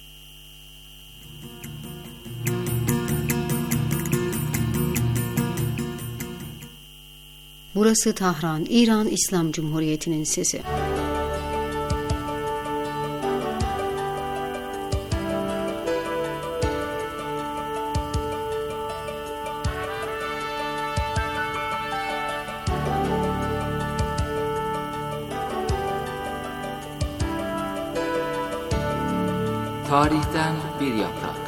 Burası Tahran, İran İslam Cumhuriyeti'nin sesi. Tarihten bir yaprak.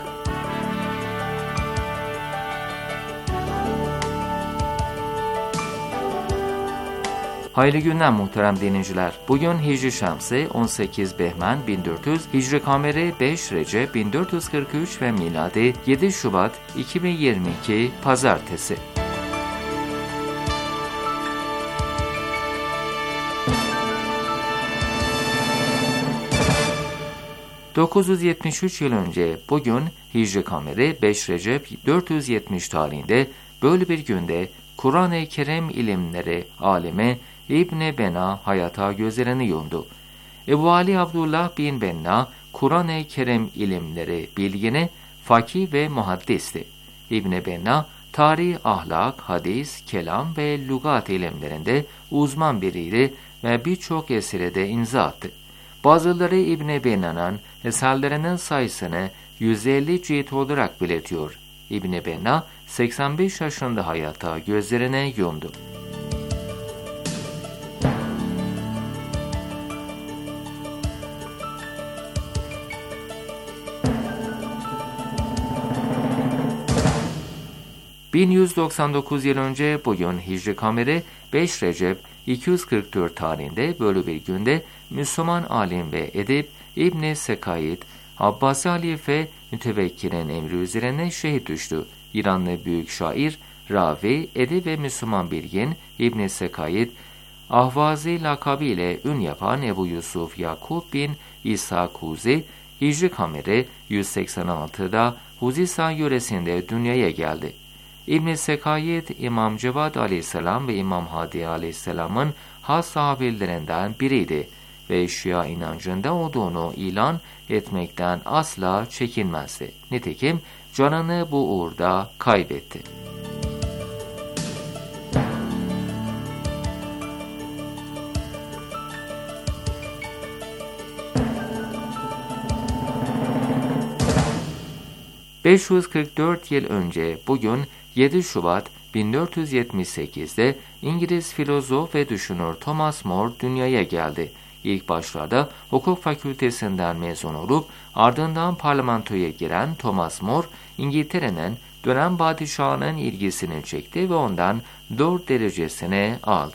Hayırlı günler muhterem dinleyiciler. Bugün Hicri Şemsi 18 Behmen 1400, Hicri Kameri 5 Recep 1443 ve miladi 7 Şubat 2022 Pazartesi. ...973 yıl önce bugün Hicri Kameri 5 Recep 470 tarihinde böyle bir günde Kur'an-ı Kerim ilimleri alimi İbn Bena hayata gözlerini yumdu. Ebu Ali Abdullah bin Benna Kur'an-ı Kerim ilimleri bilgini, fakih ve muhaddisti. İbn Benna tarih, ahlak, hadis, kelam ve lügat ilimlerinde uzman biriydi ve birçok esere de imza attı. Bazıları İbn Benna'nın eserlerinin sayısını 150 cilt olarak belirtiyor. İbn Benna 85 yaşında hayata gözlerini yumdu. ...1199 yıl önce bugün Hicri Kameri 5 Recep 244 tarihinde böyle bir günde Müslüman alim ve edip İbn Sekayit, Abbasi halife mütevekkirin emri üzerine şehit düştü. İranlı büyük şair, ravi, edip ve Müslüman bilgin İbn Sekayit, Ahvazi lakabı ile ün yapan Ebu Yusuf Yakub bin İsa Kuzi, Hicri Kameri 186'da Huzisa yöresinde dünyaya geldi. İbn Sekayit, İmam Cevad aleyhisselam ve İmam Hadi aleyhisselamın has sahabelerinden biriydi ve Şia inancında olduğunu ilan etmekten asla çekinmezdi. Nitekim canını bu uğurda kaybetti. ...544 yıl önce bugün 7 Şubat 1478'de İngiliz filozof ve düşünür Thomas More dünyaya geldi. İlk başlarda hukuk fakültesinden mezun olup ardından parlamentoya giren Thomas More, İngiltere'nin dönem padişahının ilgisini çekti ve ondan Lord derecesini aldı.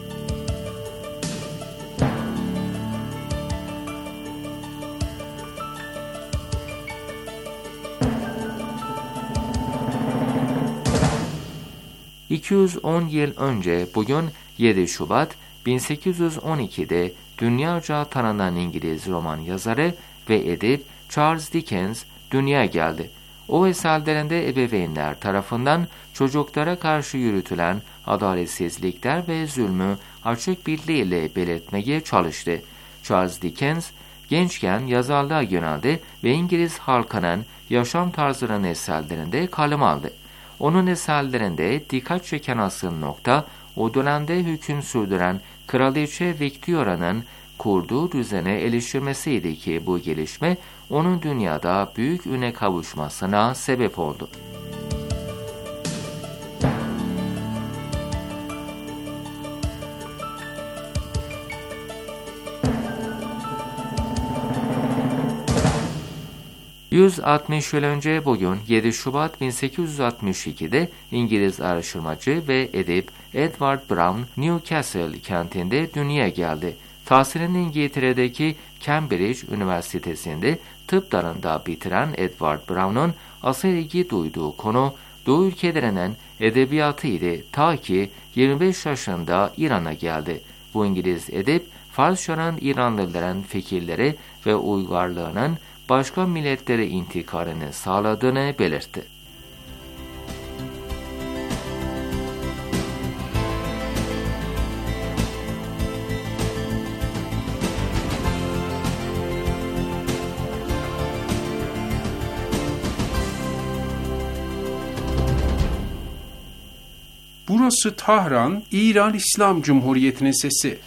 ...210 yıl önce bugün 7 Şubat 1812'de dünyaca tanınan İngiliz roman yazarı ve edip Charles Dickens dünyaya geldi. O eserlerinde ebeveynler tarafından çocuklara karşı yürütülen adaletsizlikler ve zulmü açık bir dille belirtmeye çalıştı. Charles Dickens, gençken yazarlığa yöneldi ve İngiliz halkının yaşam tarzının eserlerinde kalem aldı. Onun eserlerinde dikkat çeken asıl nokta, o dönemde hüküm sürdüren Kraliçe Victoria'nın kurduğu düzene eleştirmesiydi ki bu gelişme onun dünyada büyük üne kavuşmasına sebep oldu. ...160 yıl önce bugün 7 Şubat 1862'de İngiliz araştırmacı ve edip Edward Brown Newcastle kentinde dünyaya geldi. Tahsilini İngiltere'deki Cambridge Üniversitesi'nde tıp dalında bitiren Edward Brown'un asıl ilgi duyduğu konu Doğu ülkelerinin edebiyatıydı ta ki 25 yaşında İran'a geldi. Bu İngiliz edip Farsçanın İranlıların fikirleri ve uygarlığının başka milletlere intikalini sağladığını belirtti. Burası Tahran, İran İslam Cumhuriyeti'nin sesi.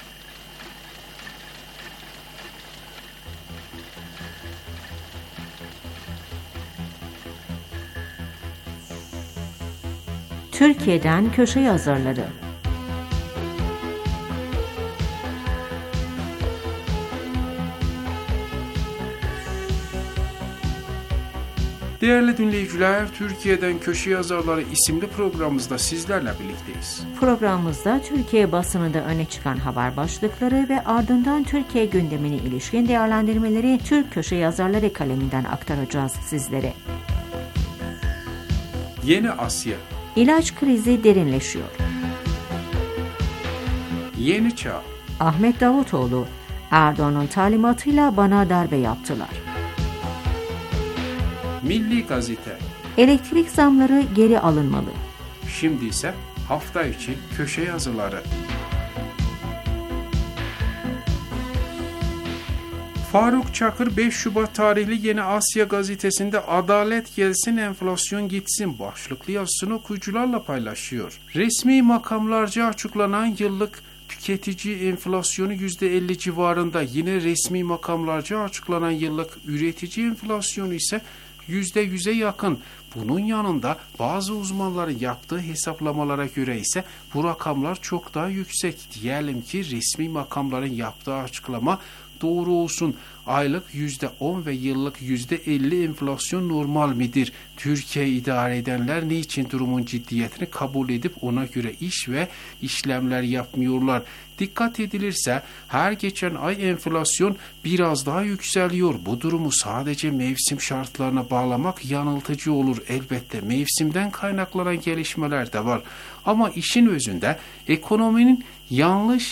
Türkiye'den köşe yazarları. Değerli dinleyiciler, Türkiye'den Köşe Yazarları isimli programımızda sizlerle birlikteyiz. Programımızda Türkiye basınında öne çıkan haber başlıkları ve ardından Türkiye gündemine ilişkin değerlendirmeleri Türk Köşe Yazarları kaleminden aktaracağız sizlere. Yeni Asya. İlaç krizi derinleşiyor. Yeni Çağ. Ahmet Davutoğlu, Erdoğan'ın talimatıyla bana darbe yaptılar. Milli Gazete. Elektrik zamları geri alınmalı. Şimdi ise hafta içi köşe yazıları. Faruk Çakır 5 Şubat tarihli Yeni Asya gazetesinde "Adalet gelsin, enflasyon gitsin" başlıklı yazısını okuyucularla paylaşıyor. Resmi makamlarca açıklanan yıllık tüketici enflasyonu %50 civarında, yine resmi makamlarca açıklanan yıllık üretici enflasyonu ise %100'e yakın. Bunun yanında bazı uzmanların yaptığı hesaplamalara göre ise bu rakamlar çok daha yüksek. Diyelim ki resmi makamların yaptığı açıklama doğru olsun. Aylık %10 ve yıllık %50 enflasyon normal midir? Türkiye idare edenler niçin durumun ciddiyetini kabul edip ona göre iş ve işlemler yapmıyorlar? Dikkat edilirse her geçen ay enflasyon biraz daha yükseliyor. Bu durumu sadece mevsim şartlarına bağlamak yanıltıcı olur. Elbette mevsimden kaynaklanan gelişmeler de var. Ama işin özünde ekonominin yanlış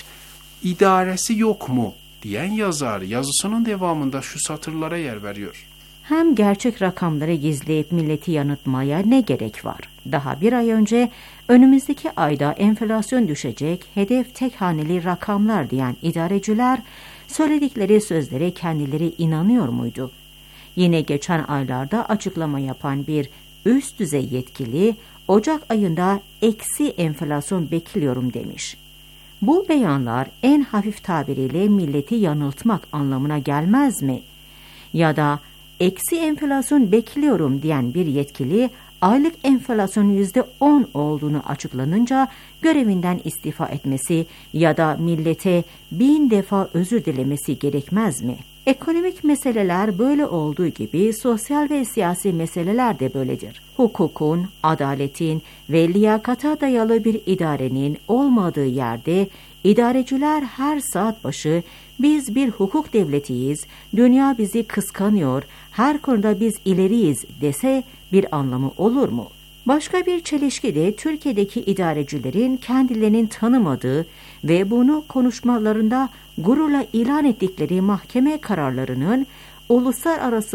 idaresi yok mu diyen yazar yazısının devamında şu satırlara yer veriyor. Hem gerçek rakamları gizleyip milleti yanıltmaya ne gerek var? Daha bir ay önce önümüzdeki ayda enflasyon düşecek, hedef tek haneli rakamlar diyen idareciler söyledikleri sözlere kendileri inanıyor muydu? Yine geçen aylarda açıklama yapan bir üst düzey yetkili Ocak ayında eksi enflasyon bekliyorum demiş. Bu beyanlar en hafif tabiriyle milleti yanıltmak anlamına gelmez mi? Ya da eksi enflasyon bekliyorum diyen bir yetkili aylık enflasyonun %10 olduğunu açıklanınca görevinden istifa etmesi ya da millete 1000 defa özür dilemesi gerekmez mi? Ekonomik meseleler böyle olduğu gibi sosyal ve siyasi meseleler de böyledir. Hukukun, adaletin ve liyakata dayalı bir idarenin olmadığı yerde idareciler her saat başı biz bir hukuk devletiyiz, dünya bizi kıskanıyor, her konuda biz ileriyiz dese bir anlamı olur mu? Başka bir çelişki de Türkiye'deki idarecilerin kendilerinin tanımadığı ve bunu konuşmalarında gururla ilan ettikleri mahkeme kararlarının uluslararası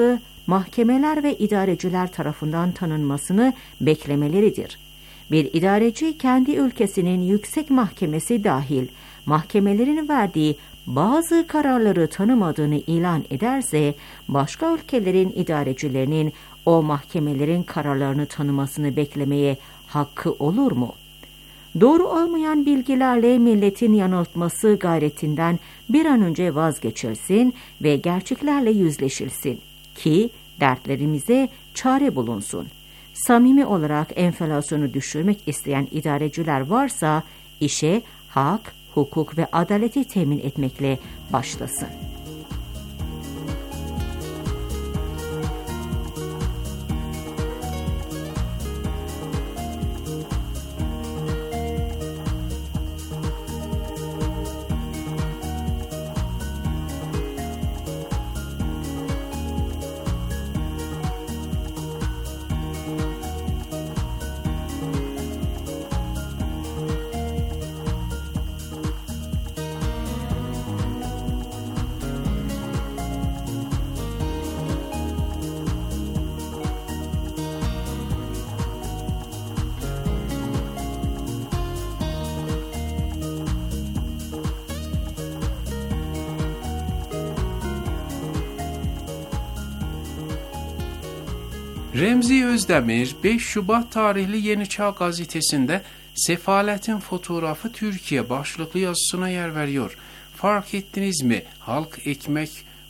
mahkemeler ve idareciler tarafından tanınmasını beklemeleridir. Bir idareci kendi ülkesinin yüksek mahkemesi dahil mahkemelerin verdiği bazı kararları tanımadığını ilan ederse, başka ülkelerin idarecilerinin o mahkemelerin kararlarını tanımasını beklemeye hakkı olur mu? Doğru olmayan bilgilerle milletin yanıltması gayretinden bir an önce vazgeçilsin ve gerçeklerle yüzleşilsin ki dertlerimize çare bulunsun. Samimi olarak enflasyonu düşürmek isteyen idareciler varsa işe hak, hukuk ve adaleti temin etmekle başlasın. Remzi Özdemir 5 Şubat tarihli Yeni Çağ gazetesinde "Sefaletin fotoğrafı Türkiye" başlıklı yazısına yer veriyor. Fark ettiniz mi? Halk ekmek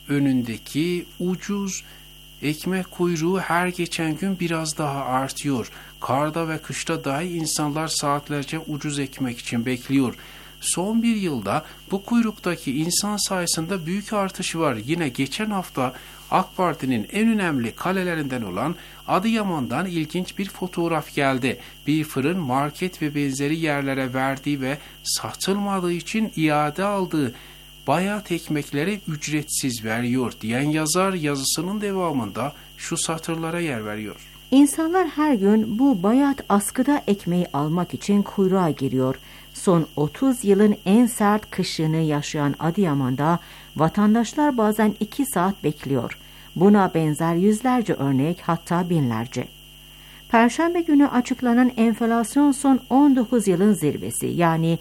önündeki ucuz ekmek kuyruğu her geçen gün biraz daha artıyor. Karda ve kışta dahi insanlar saatlerce ucuz ekmek için bekliyor. Son bir yılda bu kuyruktaki insan sayısında büyük artış var. Yine geçen hafta AK Parti'nin en önemli kalelerinden olan Adıyaman'dan ilginç bir fotoğraf geldi. Bir fırın market ve benzeri yerlere verdiği ve satılmadığı için iade aldığı bayat ekmekleri ücretsiz veriyor diyen yazar yazısının devamında şu satırlara yer veriyor. İnsanlar her gün bu bayat askıda ekmeği almak için kuyruğa giriyor. Son 30 yılın en sert kışını yaşayan Adıyaman'da vatandaşlar bazen 2 saat bekliyor. Buna benzer yüzlerce örnek, hatta binlerce. Perşembe günü açıklanan enflasyon son 19 yılın zirvesi, yani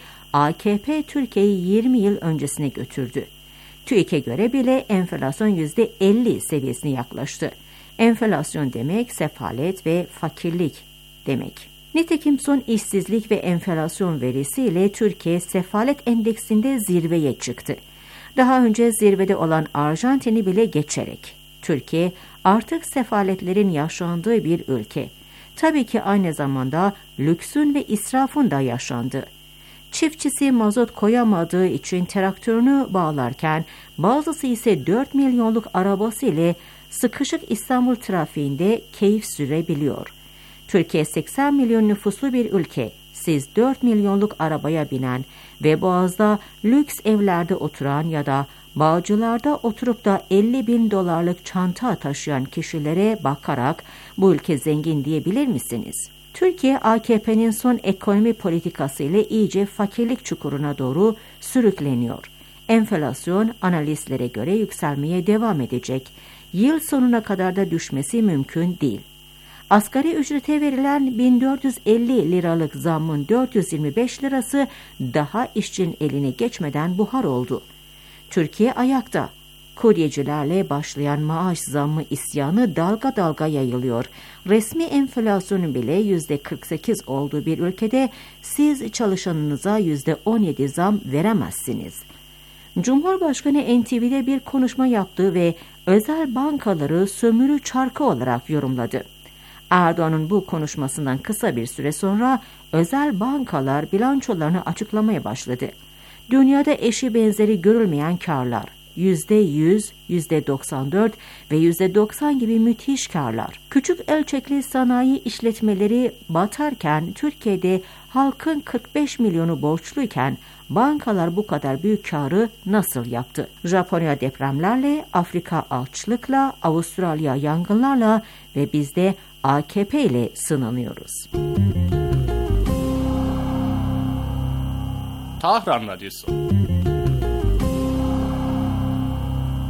AKP Türkiye'yi 20 yıl öncesine götürdü. TÜİK'e göre bile enflasyon %50 seviyesine yaklaştı. Enflasyon demek sefalet ve fakirlik demek. Nitekim son işsizlik ve enflasyon verisiyle Türkiye sefalet endeksinde zirveye çıktı. Daha önce zirvede olan Arjantin'i bile geçerek. Türkiye artık sefaletlerin yaşandığı bir ülke. Tabii ki aynı zamanda lüksün ve israfın da yaşandığı. Çiftçisi mazot koyamadığı için traktörünü bağlarken bazısı ise 4 milyonluk arabası ile sıkışık İstanbul trafiğinde keyif sürebiliyor. Türkiye 80 milyon nüfuslu bir ülke. Siz 4 milyonluk arabaya binen ve Boğaz'da lüks evlerde oturan ya da Bağcılar'da oturup da 50 bin dolarlık çanta taşıyan kişilere bakarak bu ülke zengin diyebilir misiniz? Türkiye, AKP'nin son ekonomi politikası ile iyice fakirlik çukuruna doğru sürükleniyor. Enflasyon analistlere göre yükselmeye devam edecek. Yıl sonuna kadar da düşmesi mümkün değil. Asgari ücrete verilen 1450 liralık zammın 425 lirası daha işçinin eline geçmeden buhar oldu. Türkiye ayakta. Kuryecilerle başlayan maaş zammı isyanı dalga dalga yayılıyor. Resmi enflasyonun bile %48 olduğu bir ülkede siz çalışanınıza %17 zam veremezsiniz. Cumhurbaşkanı NTV'de bir konuşma yaptı ve özel bankaları sömürü çarkı olarak yorumladı. Erdoğan'ın bu konuşmasından kısa bir süre sonra özel bankalar bilançolarını açıklamaya başladı. Dünyada eşi benzeri görülmeyen karlar, %100, %94 ve %90 gibi müthiş karlar. Küçük ölçekli sanayi işletmeleri batarken Türkiye'de halkın 45 milyonu borçluyken bankalar bu kadar büyük karı nasıl yaptı? Japonya depremlerle, Afrika açlıkla, Avustralya yangınlarla ve biz de AKP ile sınanıyoruz. Tahran Radyosu.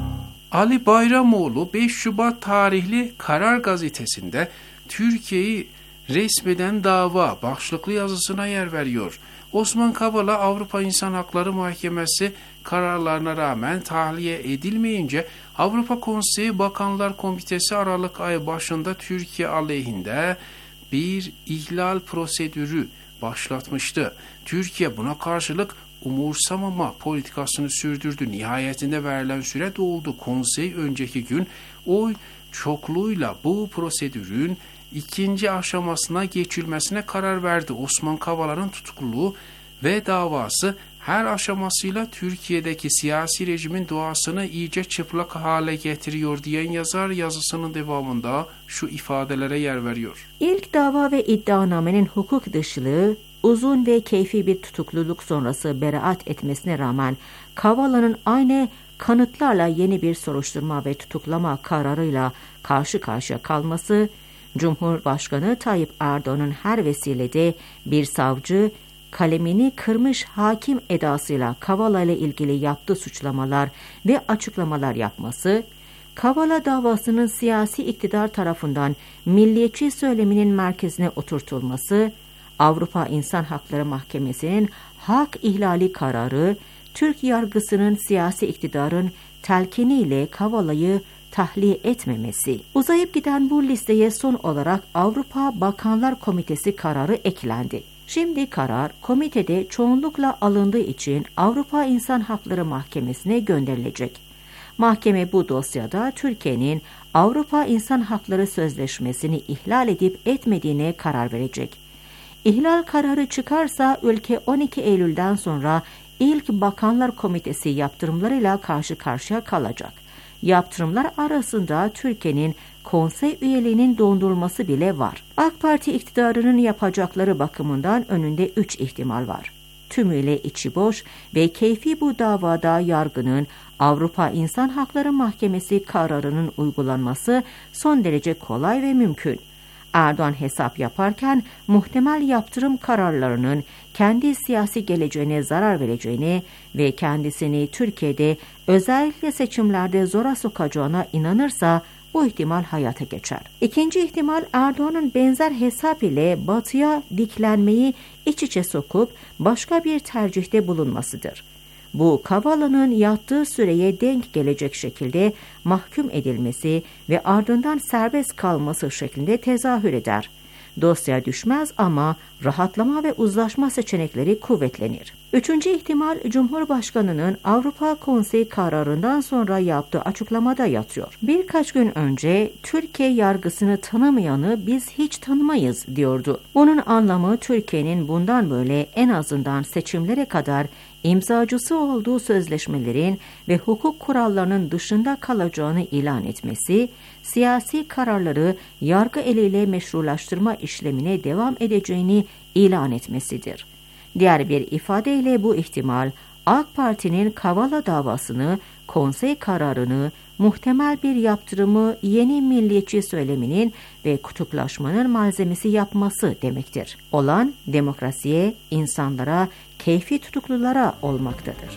Ali Bayramoğlu 5 Şubat tarihli Karar Gazetesi'nde Türkiye'yi resmeden dava başlıklı yazısına yer veriyor. Osman Kavala Avrupa İnsan Hakları Mahkemesi kararlarına rağmen tahliye edilmeyince Avrupa Konseyi Bakanlar Komitesi Aralık ayı başında Türkiye aleyhinde bir ihlal prosedürü başlatmıştı. Türkiye buna karşılık umursamama politikasını sürdürdü. Nihayetinde verilen süre doldu. Konsey önceki gün oy çokluğuyla bu prosedürün ikinci aşamasına geçilmesine karar verdi. Osman Kavala'nın tutukluluğu ve davası her aşamasıyla Türkiye'deki siyasi rejimin doğasını iyice çıplak hale getiriyor diyen yazar yazısının devamında şu ifadelere yer veriyor. İlk dava ve iddianamenin hukuk dışılığı, uzun ve keyfi bir tutukluluk sonrası beraat etmesine rağmen Kavala'nın aynı kanıtlarla yeni bir soruşturma ve tutuklama kararıyla karşı karşıya kalması, Cumhurbaşkanı Tayyip Erdoğan'ın her vesilede bir savcı, kalemini kırmış hakim edasıyla Kavala ile ilgili yaptığı suçlamalar ve açıklamalar yapması, Kavala davasının siyasi iktidar tarafından milliyetçi söyleminin merkezine oturtulması, Avrupa İnsan Hakları Mahkemesi'nin hak ihlali kararı, Türk yargısının siyasi iktidarın telkiniyle Kavala'yı tahliye etmemesi. Uzayıp giden bu listeye son olarak Avrupa Bakanlar Komitesi kararı eklendi. Şimdi karar komitede çoğunlukla alındığı için Avrupa İnsan Hakları Mahkemesi'ne gönderilecek. Mahkeme bu dosyada Türkiye'nin Avrupa İnsan Hakları Sözleşmesi'ni ihlal edip etmediğine karar verecek. İhlal kararı çıkarsa ülke 12 Eylül'den sonra ilk Bakanlar Komitesi yaptırımlarıyla karşı karşıya kalacak. Yaptırımlar arasında Türkiye'nin konsey üyeliğinin dondurulması bile var. AK Parti iktidarının yapacakları bakımından önünde 3 ihtimal var. Tümüyle içi boş ve keyfi bu davada yargının Avrupa İnsan Hakları Mahkemesi kararının uygulanması son derece kolay ve mümkün. Erdoğan hesap yaparken muhtemel yaptırım kararlarının kendi siyasi geleceğine zarar vereceğini ve kendisini Türkiye'de özellikle seçimlerde zora sokacağına inanırsa bu ihtimal hayata geçer. İkinci ihtimal Erdoğan'ın benzer hesap ile batıya diklenmeyi iç içe sokup başka bir tercihte bulunmasıdır. Bu Kavala'nın yattığı süreye denk gelecek şekilde mahkum edilmesi ve ardından serbest kalması şeklinde tezahür eder. Dosya düşmez ama rahatlama ve uzlaşma seçenekleri kuvvetlenir. Üçüncü ihtimal Cumhurbaşkanı'nın Avrupa Konseyi kararından sonra yaptığı açıklamada yatıyor. Birkaç gün önce Türkiye yargısını tanımayanı biz hiç tanımayız diyordu. Bunun anlamı Türkiye'nin bundan böyle en azından seçimlere kadar imzacısı olduğu sözleşmelerin ve hukuk kurallarının dışında kalacağını ilan etmesi, siyasi kararları yargı eliyle meşrulaştırma işlemine devam edeceğini ilan etmesidir. Diğer bir ifadeyle bu ihtimal, AK Parti'nin Kavala davasını, konsey kararını, muhtemel bir yaptırımı yeni milliyetçi söyleminin ve kutuplaşmanın malzemesi yapması demektir. Olan demokrasiye, insanlara, keyfi tutuklulara olmaktadır.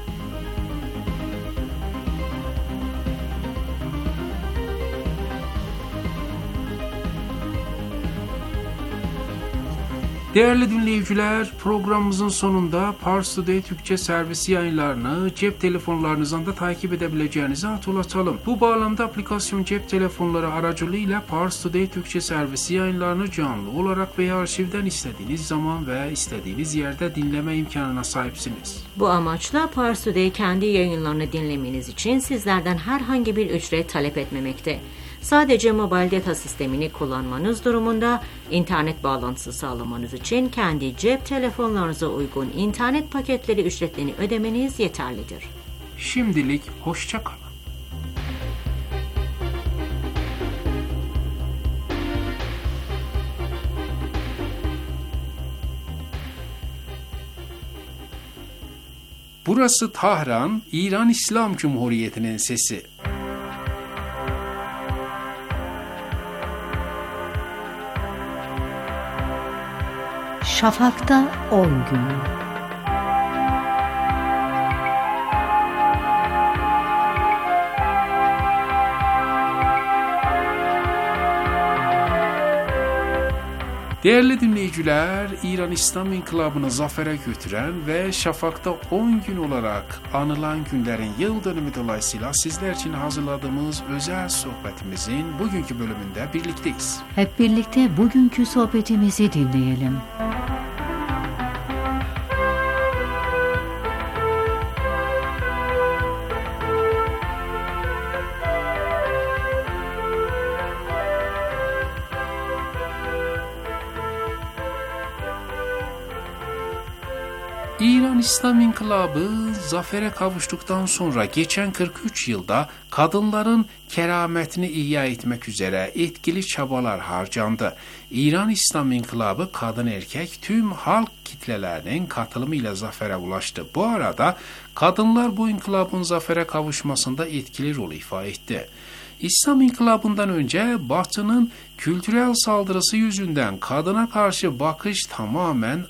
Değerli dinleyiciler, programımızın sonunda Pars Today Türkçe servisi yayınlarını cep telefonlarınızdan da takip edebileceğinizi hatırlatalım. Bu bağlamda aplikasyon cep telefonları aracılığıyla Pars Today Türkçe servisi yayınlarını canlı olarak veya arşivden istediğiniz zaman ve istediğiniz yerde dinleme imkanına sahipsiniz. Bu amaçla Pars Today kendi yayınlarını dinlemeniz için sizlerden herhangi bir ücret talep etmemekte. Sadece mobil data sistemini kullanmanız durumunda internet bağlantısı sağlamanız için kendi cep telefonlarınıza uygun internet paketleri ücretlerini ödemeniz yeterlidir. Şimdilik hoşça kalın. Burası Tahran, İran İslam Cumhuriyeti'nin sesi. Şafak'ta 10 gün. Değerli dinleyiciler, İran İslam İnkılabı'nı zafere götüren ve şafakta 10 gün olarak anılan günlerin yıl dönümü dolayısıyla sizler için hazırladığımız özel sohbetimizin bugünkü bölümünde birlikteyiz. Hep birlikte bugünkü sohbetimizi dinleyelim. İran İslam İnkılabı zafere kavuştuktan sonra geçen 43 yılda kadınların kerametini ihya etmek üzere etkili çabalar harcandı. İran İslam İnkılabı kadın erkek tüm halk kitlelerinin katılımıyla zafere ulaştı. Bu arada kadınlar bu inkılabın zafere kavuşmasında etkili rol ifa etti. İslam İnkılabı'ndan önce Batı'nın kültürel saldırısı yüzünden kadına karşı bakış tamamen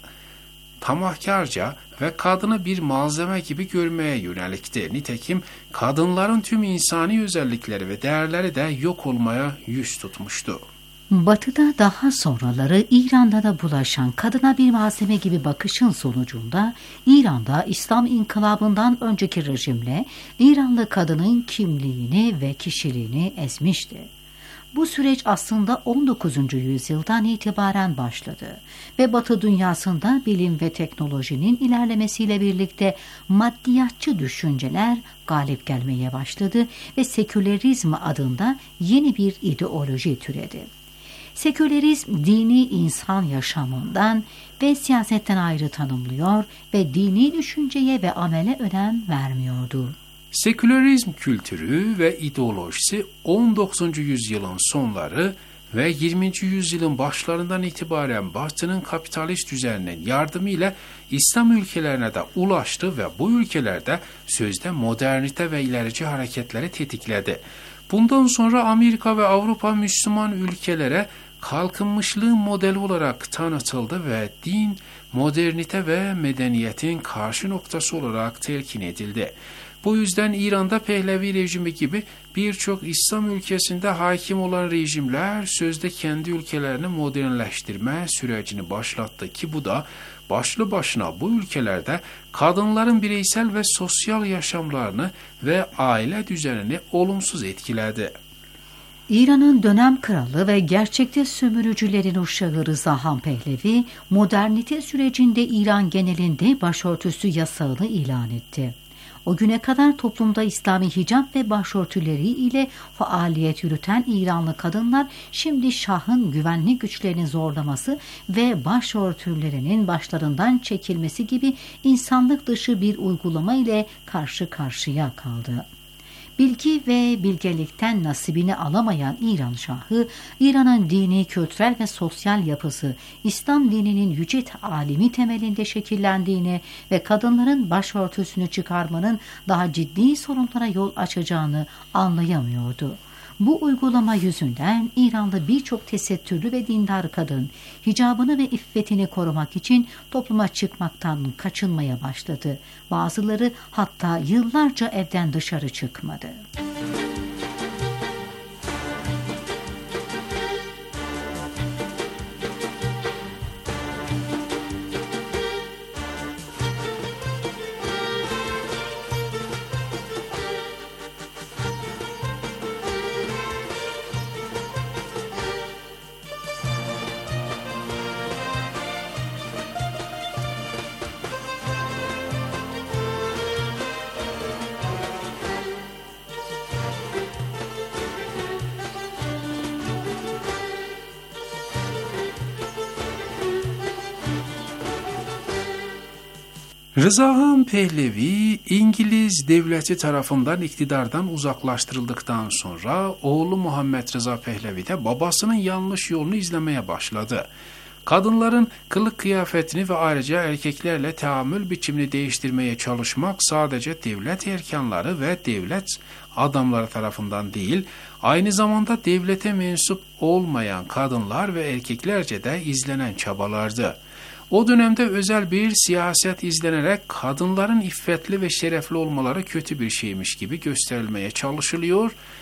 tamahkarca ve kadını bir malzeme gibi görmeye yönelikti. Nitekim kadınların tüm insani özellikleri ve değerleri de yok olmaya yüz tutmuştu. Batı'da daha sonraları İran'da da bulaşan kadına bir malzeme gibi bakışın sonucunda İran'da İslam İnkılabı'ndan önceki rejimle İranlı kadının kimliğini ve kişiliğini ezmişti. Bu süreç aslında 19. yüzyıldan itibaren başladı ve Batı dünyasında bilim ve teknolojinin ilerlemesiyle birlikte maddiyatçı düşünceler galip gelmeye başladı ve sekülerizm adında yeni bir ideoloji türedi. Sekülerizm dini insan yaşamından ve siyasetten ayrı tanımlıyor ve dini düşünceye ve amele önem vermiyordu. Sekülerizm kültürü ve ideolojisi 19. yüzyılın sonları ve 20. yüzyılın başlarından itibaren Batı'nın kapitalist düzeninin yardımıyla İslam ülkelerine de ulaştı ve bu ülkelerde sözde modernite ve ilerici hareketleri tetikledi. Bundan sonra Amerika ve Avrupa Müslüman ülkelere kalkınmışlığın modeli olarak tanıtıldı ve din, modernite ve medeniyetin karşı noktası olarak telkin edildi. Bu yüzden İran'da Pehlevi rejimi gibi birçok İslam ülkesinde hakim olan rejimler sözde kendi ülkelerini modernleştirme sürecini başlattı ki bu da başlı başına bu ülkelerde kadınların bireysel ve sosyal yaşamlarını ve aile düzenini olumsuz etkiledi. İran'ın dönem kralı ve gerçekte sömürücülerin uşağı Rıza Han Pehlevi, modernite sürecinde İran genelinde başörtüsü yasağını ilan etti. O güne kadar toplumda İslami hicap ve başörtüleri ile faaliyet yürüten İranlı kadınlar şimdi Şah'ın güvenlik güçlerini zorlaması ve başörtülerinin başlarından çekilmesi gibi insanlık dışı bir uygulama ile karşı karşıya kaldı. Bilgi ve bilgelikten nasibini alamayan İran Şahı, İran'ın dini, kültürel ve sosyal yapısı İslam dininin yüce alimi temelinde şekillendiğini ve kadınların başörtüsünü çıkarmanın daha ciddi sorunlara yol açacağını anlayamıyordu. Bu uygulama yüzünden İranlı birçok tesettürlü ve dindar kadın hicabını ve iffetini korumak için topluma çıkmaktan kaçınmaya başladı. Bazıları hatta yıllarca evden dışarı çıkmadı. Rıza Han Pehlevi, İngiliz devleti tarafından iktidardan uzaklaştırıldıktan sonra oğlu Muhammed Rıza Pehlevi de babasının yanlış yolunu izlemeye başladı. Kadınların kılık kıyafetini ve ayrıca erkeklerle tahammül biçimini değiştirmeye çalışmak sadece devlet erkanları ve devlet adamları tarafından değil, aynı zamanda devlete mensup olmayan kadınlar ve erkeklerce de izlenen çabalardı. O dönemde özel bir siyaset izlenerek kadınların iffetli ve şerefli olmaları kötü bir şeymiş gibi gösterilmeye çalışılıyor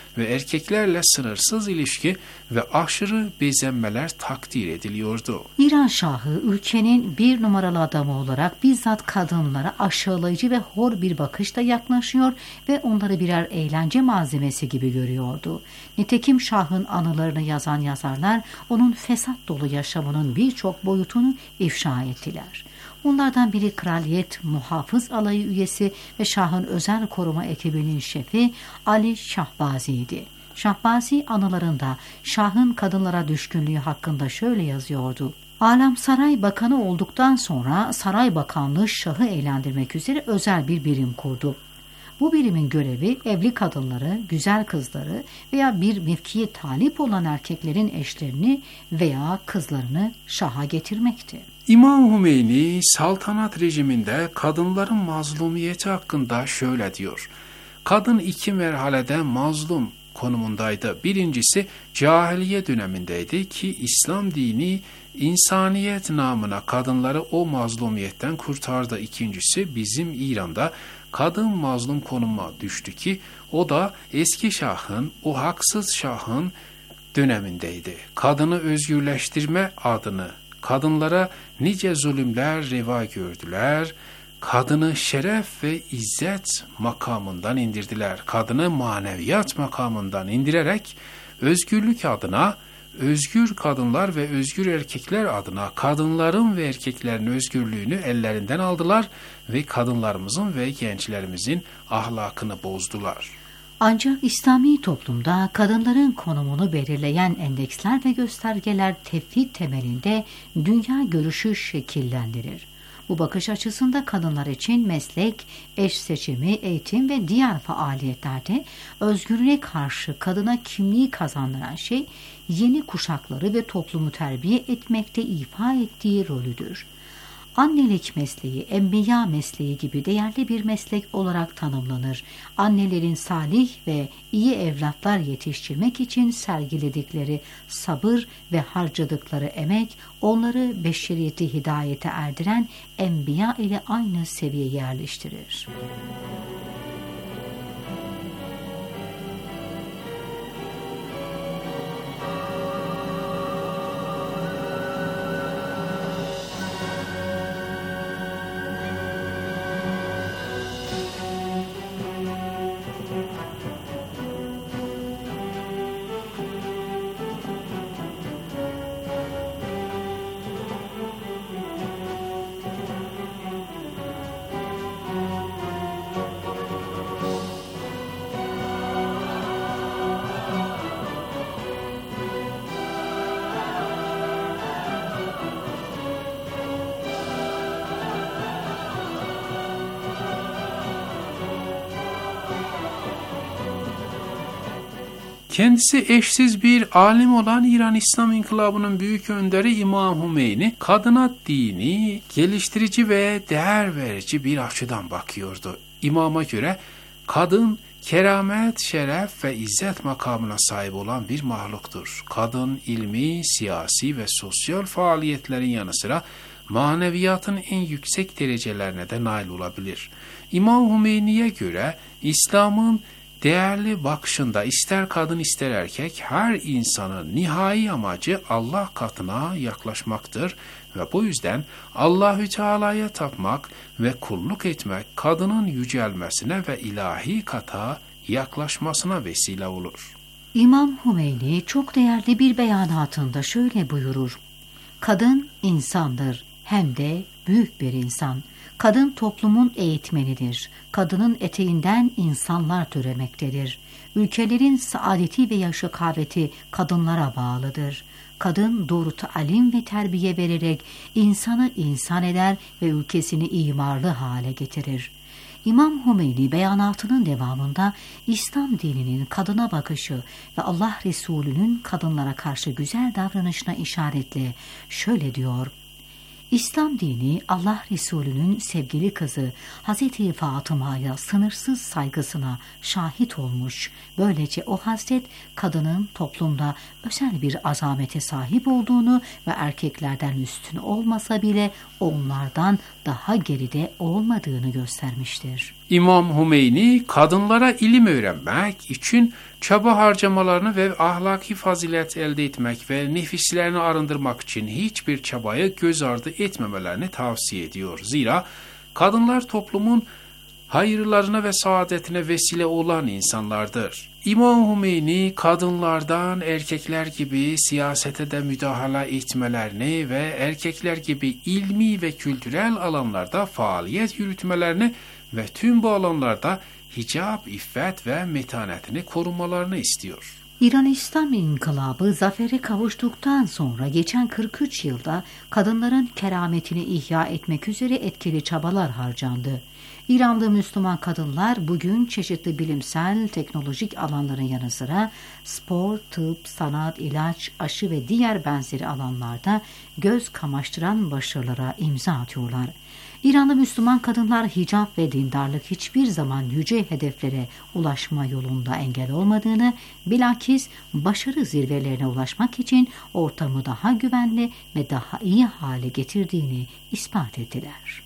ve erkeklerle sınırsız ilişki ve aşırı bezenmeler takdir ediliyordu. İran Şahı ülkenin bir numaralı adamı olarak bizzat kadınlara aşağılayıcı ve hor bir bakışla yaklaşıyor ve onları birer eğlence malzemesi gibi görüyordu. Nitekim Şah'ın anılarını yazan yazarlar onun fesat dolu yaşamının birçok boyutunu ifşa ettiler. Bunlardan biri kraliyet muhafız alayı üyesi ve Şah'ın özel koruma ekibinin şefi Ali Şahbazi'ydi. Şahbazi anılarında Şah'ın kadınlara düşkünlüğü hakkında şöyle yazıyordu. Alemsaray Bakanı olduktan sonra Saray Bakanlığı Şah'ı eğlendirmek üzere özel bir birim kurdu. Bu birimin görevi evli kadınları, güzel kızları veya bir mevkiye talip olan erkeklerin eşlerini veya kızlarını Şah'a getirmekti. İmam Hümeyni saltanat rejiminde kadınların mazlumiyeti hakkında şöyle diyor. Kadın iki merhalede mazlum konumundaydı. Birincisi cahiliye dönemindeydi ki İslam dini insaniyet namına kadınları o mazlumiyetten kurtardı. İkincisi bizim İran'da kadın mazlum konuma düştü ki o da eski şahın, o haksız şahın dönemindeydi. Kadını özgürleştirme adını kadınlara nice zulümler reva gördüler. Kadını şeref ve izzet makamından indirdiler. Kadını maneviyat makamından indirerek özgürlük adına, özgür kadınlar ve özgür erkekler adına kadınların ve erkeklerin özgürlüğünü ellerinden aldılar ve kadınlarımızın ve gençlerimizin ahlakını bozdular. Ancak İslami toplumda kadınların konumunu belirleyen endeksler ve göstergeler tevhid temelinde dünya görüşü şekillendirir. Bu bakış açısında kadınlar için meslek, eş seçimi, eğitim ve diğer faaliyetlerde özgürlüğe karşı kadına kimliği kazandıran şey yeni kuşakları ve toplumu terbiye etmekte ifa ettiği rolüdür. Annelik mesleği, enbiya mesleği gibi değerli bir meslek olarak tanımlanır. Annelerin salih ve iyi evlatlar yetiştirmek için sergiledikleri sabır ve harcadıkları emek, onları beşeriyeti hidayete erdiren enbiya ile aynı seviyeye yerleştirir. Kendisi eşsiz bir alim olan İran İslam İnkılabı'nın büyük önderi İmam Hümeyni, kadına dini, geliştirici ve değer verici bir açıdan bakıyordu. İmama göre kadın keramet, şeref ve izzet makamına sahip olan bir mahluktur. Kadın ilmi, siyasi ve sosyal faaliyetlerin yanı sıra maneviyatın en yüksek derecelerine de nail olabilir. İmam Hümeyni'ye göre İslam'ın değerli bakışında ister kadın ister erkek her insanın nihai amacı Allah katına yaklaşmaktır ve bu yüzden Allahü Teala'ya tapmak ve kulluk etmek kadının yücelmesine ve ilahi kata yaklaşmasına vesile olur. İmam Hümeyni çok değerli bir beyanatında şöyle buyurur. Kadın insandır, hem de büyük bir insan. Kadın toplumun eğitmenidir. Kadının eteğinden insanlar türemektedir. Ülkelerin saadeti ve şakaveti kadınlara bağlıdır. Kadın doğru talim ve terbiye vererek insanı insan eder ve ülkesini imarlı hale getirir. İmam Hümeyni beyanatının devamında İslam dininin kadına bakışı ve Allah Resulü'nün kadınlara karşı güzel davranışına işaretle şöyle diyor. İslam dini Allah Resulü'nün sevgili kızı Hazreti Fatıma'ya sınırsız saygısına şahit olmuş. Böylece o Hazret kadının toplumda özel bir azamete sahip olduğunu ve erkeklerden üstün olmasa bile onlardan daha geride olmadığını göstermiştir. İmam Hümeyni kadınlara ilim öğrenmek için çaba harcamalarını ve ahlaki fazilet elde etmek ve nefislerini arındırmak için hiçbir çabayı göz ardı etmemelerini tavsiye ediyor. Zira kadınlar toplumun hayırlarına ve saadetine vesile olan insanlardır. İmam Hümeyni kadınlardan erkekler gibi siyasete de müdahale etmelerini ve erkekler gibi ilmi ve kültürel alanlarda faaliyet yürütmelerini ve tüm bu alanlarda hicab, iffet ve metanetini korumalarını istiyor. İran İslam İnkılabı zafere kavuştuktan sonra geçen 43 yılda kadınların kerametini ihya etmek üzere etkili çabalar harcandı. İran'da Müslüman kadınlar bugün çeşitli bilimsel, teknolojik alanların yanı sıra spor, tıp, sanat, ilaç, aşı ve diğer benzeri alanlarda göz kamaştıran başarılara imza atıyorlar. İranlı Müslüman kadınlar hicap ve dindarlık hiçbir zaman yüce hedeflere ulaşma yolunda engel olmadığını, bilakis başarı zirvelerine ulaşmak için ortamı daha güvenli ve daha iyi hale getirdiğini ispat ettiler.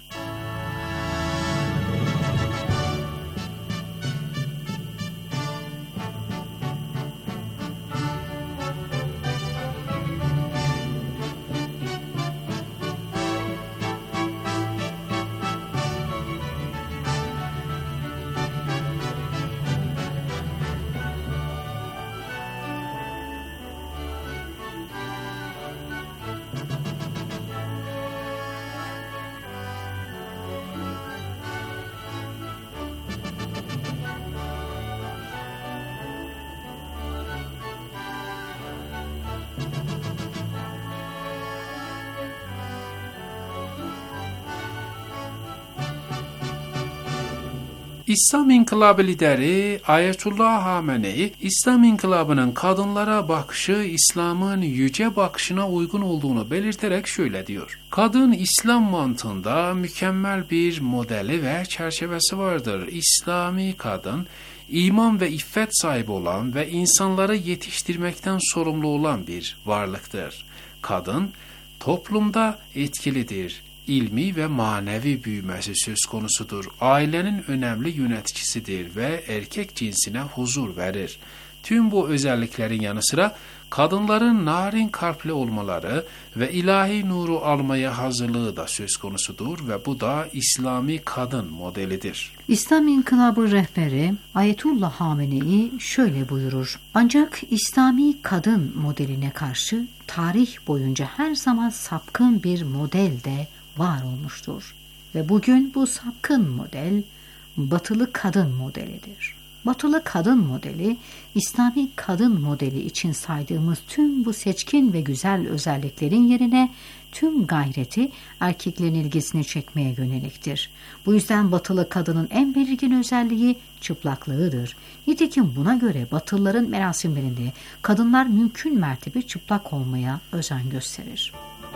İslam İnkılabı lideri Ayetullah Hamenei, İslam İnkılabı'nın kadınlara bakışı İslam'ın yüce bakışına uygun olduğunu belirterek şöyle diyor. Kadın İslam mantığında mükemmel bir modeli ve çerçevesi vardır. İslami kadın, iman ve iffet sahibi olan ve insanları yetiştirmekten sorumlu olan bir varlıktır. Kadın, toplumda etkilidir. İlmi ve manevi büyümesi söz konusudur. Ailenin önemli yöneticisidir ve erkek cinsine huzur verir. Tüm bu özelliklerin yanı sıra kadınların narin kalpli olmaları ve ilahi nuru almaya hazırlığı da söz konusudur ve bu da İslami kadın modelidir. İslam İnkılabı rehberi Ayetullah Hamenei şöyle buyurur. Ancak İslami kadın modeline karşı tarih boyunca her zaman sapkın bir model de var olmuştur. Ve bugün bu sapkın model batılı kadın modelidir. Batılı kadın modeli, İslami kadın modeli için saydığımız tüm bu seçkin ve güzel özelliklerin yerine tüm gayreti erkeklerin ilgisini çekmeye yöneliktir. Bu yüzden batılı kadının en belirgin özelliği çıplaklığıdır. Nitekim buna göre Batılıların merasimlerinde kadınlar mümkün mertebe çıplak olmaya özen gösterir.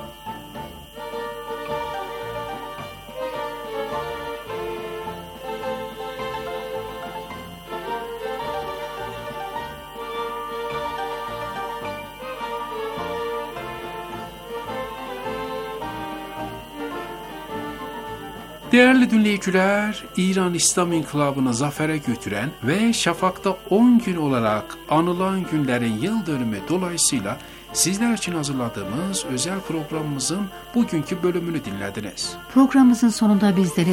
Değerli dinleyiciler, İran İslam İnkılabı'nı zafere götüren ve Şafak'ta 10 gün olarak anılan günlerin yıl dönümü dolayısıyla sizler için hazırladığımız özel programımızın bugünkü bölümünü dinlediniz. Programımızın sonunda bizleri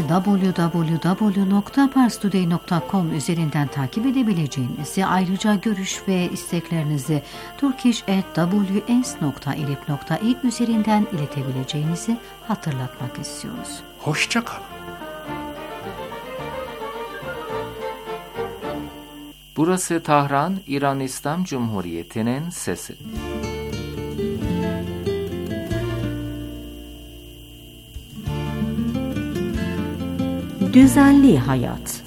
www.parstoday.com üzerinden takip edebileceğinizi, ayrıca görüş ve isteklerinizi turkish@ws.ilip.i üzerinden iletebileceğinizi hatırlatmak istiyoruz. Hoşça kalın. Burası Tahran, İran İslam Cumhuriyeti'nin sesi. Düzenli hayat.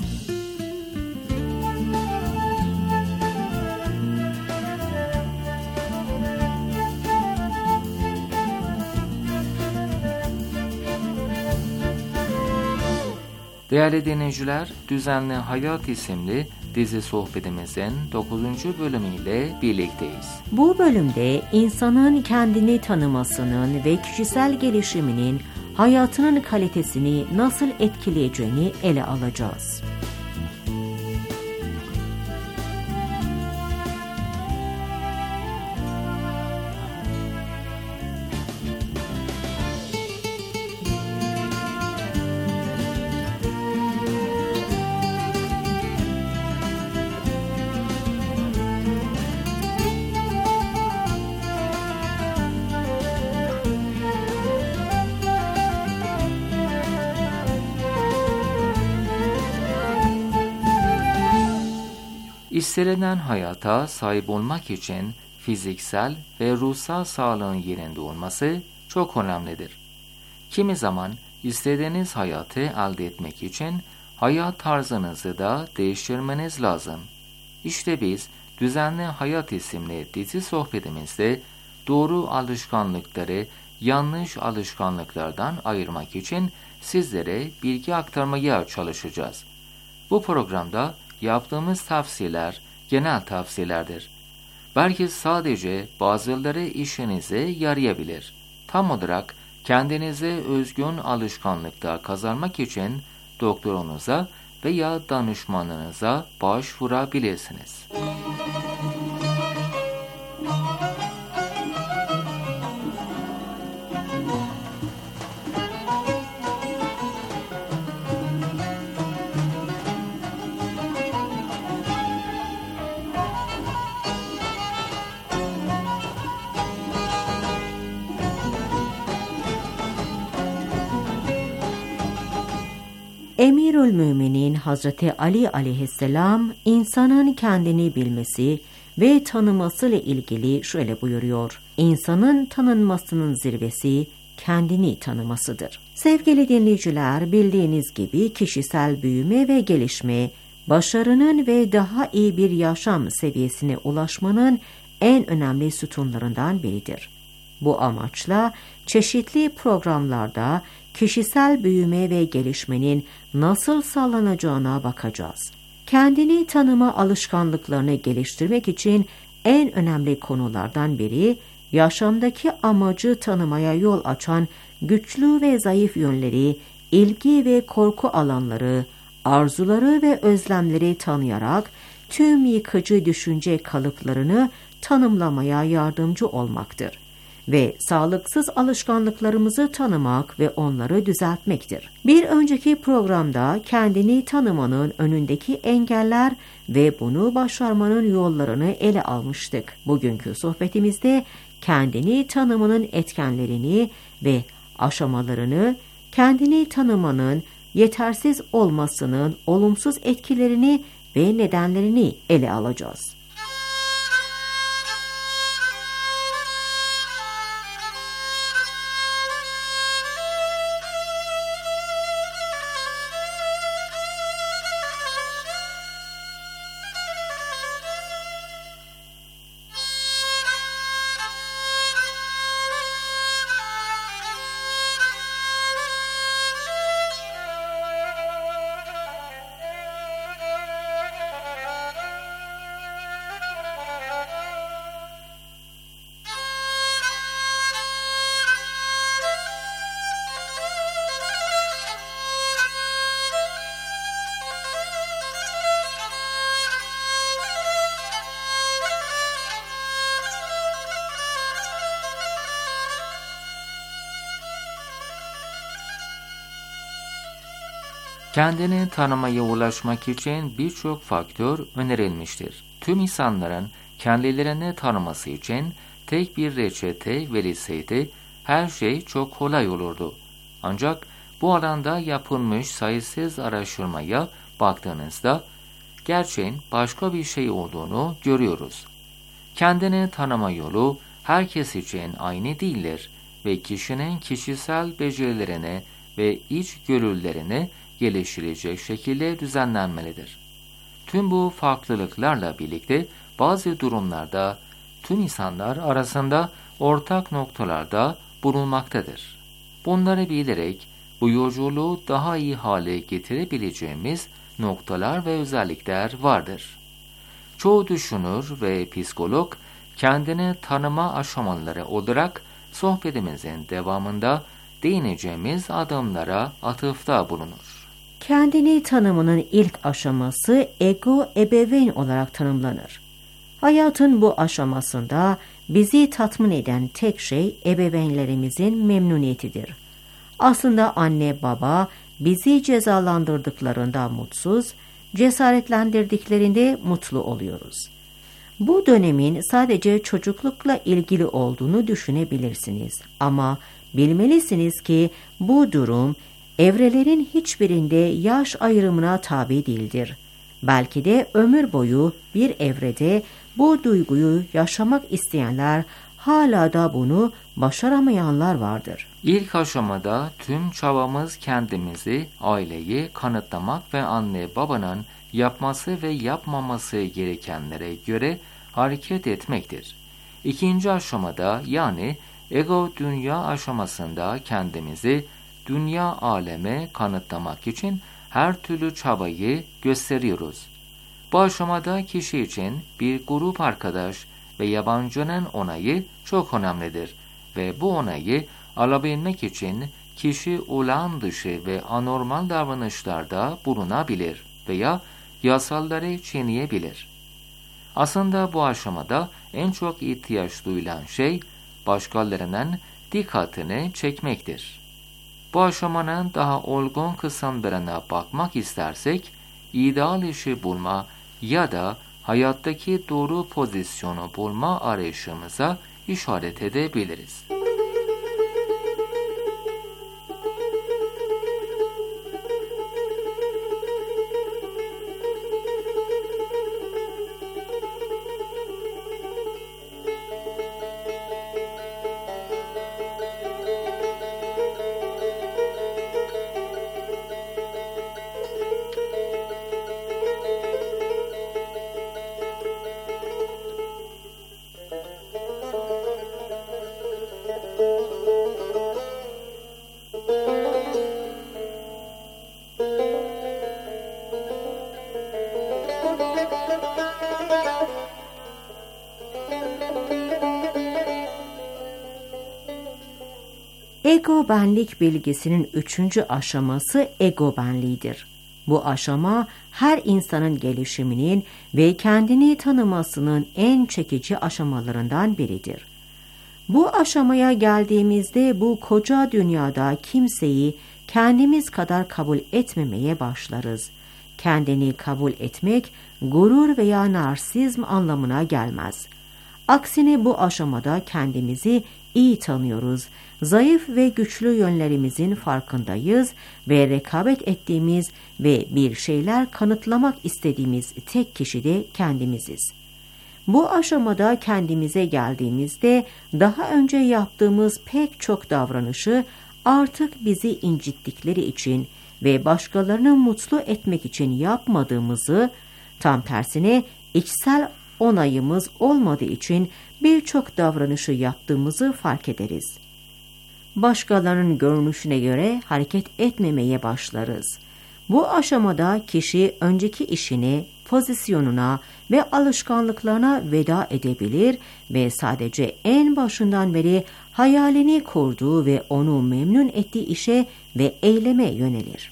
Değerli dinleyiciler, Düzenli Hayat isimli dizi sohbetimizin 9. bölümüyle birlikteyiz. Bu bölümde insanın kendini tanımasının ve kişisel gelişiminin hayatının kalitesini nasıl etkileyeceğini ele alacağız. İstenilen hayata sahip olmak için fiziksel ve ruhsal sağlığın yerinde olması çok önemlidir. Kimi zaman istediğiniz hayatı elde etmek için hayat tarzınızı da değiştirmeniz lazım. İşte biz Düzenli Hayat isimli dizi sohbetimizde doğru alışkanlıkları yanlış alışkanlıklardan ayırmak için sizlere bilgi aktarmaya çalışacağız. Bu programda yaptığımız tavsiyeler genel tavsiyelerdir. Belki sadece bazıları işinize yarayabilir. Tam olarak kendinize özgün alışkanlıkta kazanmak için doktorunuza veya danışmanınıza başvurabilirsiniz. Emirül Müminin Hazreti Ali aleyhisselam insanın kendini bilmesi ve tanımasıyla ilgili şöyle buyuruyor. İnsanın tanınmasının zirvesi kendini tanımasıdır. Sevgili dinleyiciler, bildiğiniz gibi kişisel büyüme ve gelişme, başarının ve daha iyi bir yaşam seviyesine ulaşmanın en önemli sütunlarından biridir. Bu amaçla çeşitli programlarda kişisel büyüme ve gelişmenin nasıl sağlanacağına bakacağız. Kendini tanıma alışkanlıklarını geliştirmek için en önemli konulardan biri, yaşamdaki amacı tanımaya yol açan güçlü ve zayıf yönleri, ilgi ve korku alanları, arzuları ve özlemleri tanıyarak tüm yıkıcı düşünce kalıplarını tanımlamaya yardımcı olmaktır ve sağlıksız alışkanlıklarımızı tanımak ve onları düzeltmektir. Bir önceki programda kendini tanımanın önündeki engeller ve bunu başarmanın yollarını ele almıştık. Bugünkü sohbetimizde kendini tanımanın etkenlerini ve aşamalarını, kendini tanımanın yetersiz olmasının olumsuz etkilerini ve nedenlerini ele alacağız. Kendini tanımaya ulaşmak için birçok faktör önerilmiştir. Tüm insanların kendilerini tanıması için tek bir reçete verilseydi her şey çok kolay olurdu. Ancak bu alanda yapılmış sayısız araştırmaya baktığınızda gerçeğin başka bir şey olduğunu görüyoruz. Kendini tanıma yolu herkes için aynı değildir ve kişinin kişisel becerilerini ve içgörülerini geliştirecek şekilde düzenlenmelidir. Tüm bu farklılıklarla birlikte bazı durumlarda tüm insanlar arasında ortak noktalarda bulunmaktadır. Bunları bilerek bu yolculuğu daha iyi hale getirebileceğimiz noktalar ve özellikler vardır. Çoğu düşünür ve psikolog kendini tanıma aşamaları olarak sohbetimizin devamında değineceğimiz adımlara atıfta bulunur. Kendini tanımanın ilk aşaması ego-ebeveyn olarak tanımlanır. Hayatın bu aşamasında bizi tatmin eden tek şey ebeveynlerimizin memnuniyetidir. Aslında anne baba bizi cezalandırdıklarında mutsuz, cesaretlendirdiklerinde mutlu oluyoruz. Bu dönemin sadece çocuklukla ilgili olduğunu düşünebilirsiniz ama bilmelisiniz ki bu durum evrelerin hiçbirinde yaş ayrımına tabi değildir Belki de ömür boyu bir evrede bu duyguyu yaşamak isteyenler, hala da bunu başaramayanlar vardır. İlk aşamada tüm çabamız kendimizi, aileyi kanıtlamak ve anne babanın yapması ve yapmaması gerekenlere göre hareket etmektir. İkinci aşamada, yani ego dünya aşamasında kendimizi dünya aleme kanıtlamak için her türlü çabayı gösteriyoruz. Bu aşamada kişi için bir grup arkadaş ve yabancının onayı çok önemlidir ve bu onayı alabilmek için kişi olağan dışı ve anormal davranışlarda bulunabilir veya yasalları çiğneyebilir. Aslında bu aşamada en çok ihtiyaç duyulan şey başkalarının dikkatini çekmektir. Bu aşamanın daha olgun kısımlarına bakmak istersek, ideal işi bulma ya da hayattaki doğru pozisyonu bulma arayışımıza işaret edebiliriz. Ego benlik bilgisinin 3. aşaması ego benliğidir. Bu aşama her insanın gelişiminin ve kendini tanımasının en çekici aşamalarından biridir. Bu aşamaya geldiğimizde bu koca dünyada kimseyi kendimiz kadar kabul etmemeye başlarız. Kendini kabul etmek gurur veya narsizm anlamına gelmez. Aksine bu aşamada kendimizi iyi tanıyoruz, zayıf ve güçlü yönlerimizin farkındayız ve rekabet ettiğimiz ve bir şeyler kanıtlamak istediğimiz tek kişi de kendimiziz. Bu aşamada kendimize geldiğimizde daha önce yaptığımız pek çok davranışı artık bizi incittikleri için ve başkalarını mutlu etmek için yapmadığımızı, tam tersine içsel onayımız olmadığı için birçok davranışı yaptığımızı fark ederiz. Başkalarının görünüşüne göre hareket etmemeye başlarız. Bu aşamada kişi önceki işine, pozisyonuna ve alışkanlıklarına veda edebilir ve sadece en başından beri hayalini kurduğu ve onu memnun ettiği işe ve eyleme yönelir.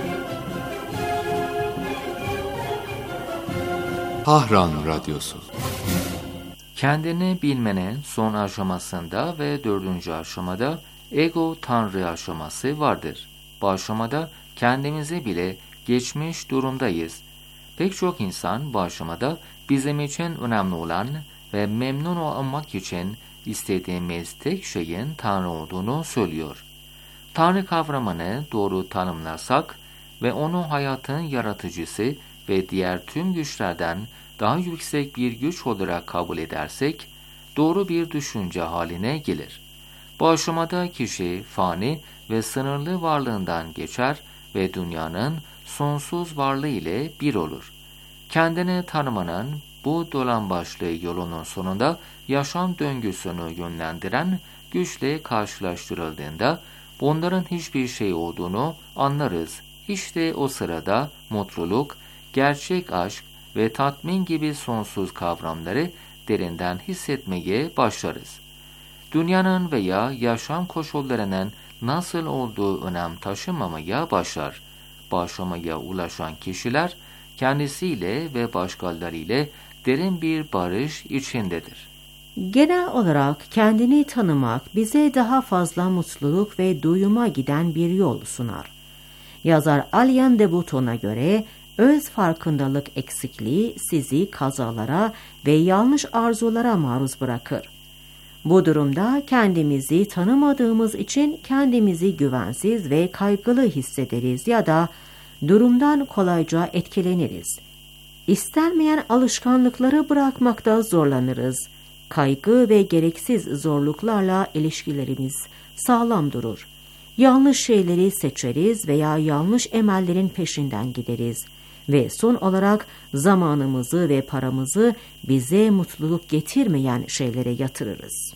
Tahran Radyosu. Kendini bilmenin son aşamasında ve 4. aşamada ego tanrı aşaması vardır. Bu aşamada kendimizi bile geçmiş durumdayız. Pek çok insan bu aşamada bizim için önemli olan ve memnun olmak için istediğimiz tek şeyin Tanrı olduğunu söylüyor. Tanrı kavramını doğru tanımlarsak ve onu hayatın yaratıcısı ve diğer tüm güçlerden daha yüksek bir güç olarak kabul edersek, doğru bir düşünce haline gelir. Bu aşamada kişi fani ve sınırlı varlığından geçer ve dünyanın sonsuz varlığı ile bir olur. Kendini tanımanın bu dolambaçlı yolunun sonunda yaşam döngüsünü yönlendiren güçle karşılaştırıldığında bunların hiçbir şey olduğunu anlarız. İşte o sırada mutluluk, gerçek aşk ve tatmin gibi sonsuz kavramları derinden hissetmeye başlarız. Dünyanın veya yaşam koşullarının nasıl olduğu önem taşımamaya başlar. Bu aşamaya ulaşan kişiler kendisiyle ve başkalarıyla derin bir barış içindedir. Genel olarak kendini tanımak bize daha fazla mutluluk ve doyuma giden bir yol sunar. Yazar Alain de Botton'a göre öz farkındalık eksikliği sizi kazalara ve yanlış arzulara maruz bırakır. Bu durumda kendimizi tanımadığımız için kendimizi güvensiz ve kaygılı hissederiz ya da durumdan kolayca etkileniriz. İstenmeyen alışkanlıkları bırakmakta zorlanırız. Kaygı ve gereksiz zorluklarla ilişkilerimiz sağlam durur. Yanlış şeyleri seçeriz veya yanlış emellerin peşinden gideriz. Ve son olarak zamanımızı ve paramızı bize mutluluk getirmeyen şeylere yatırırız.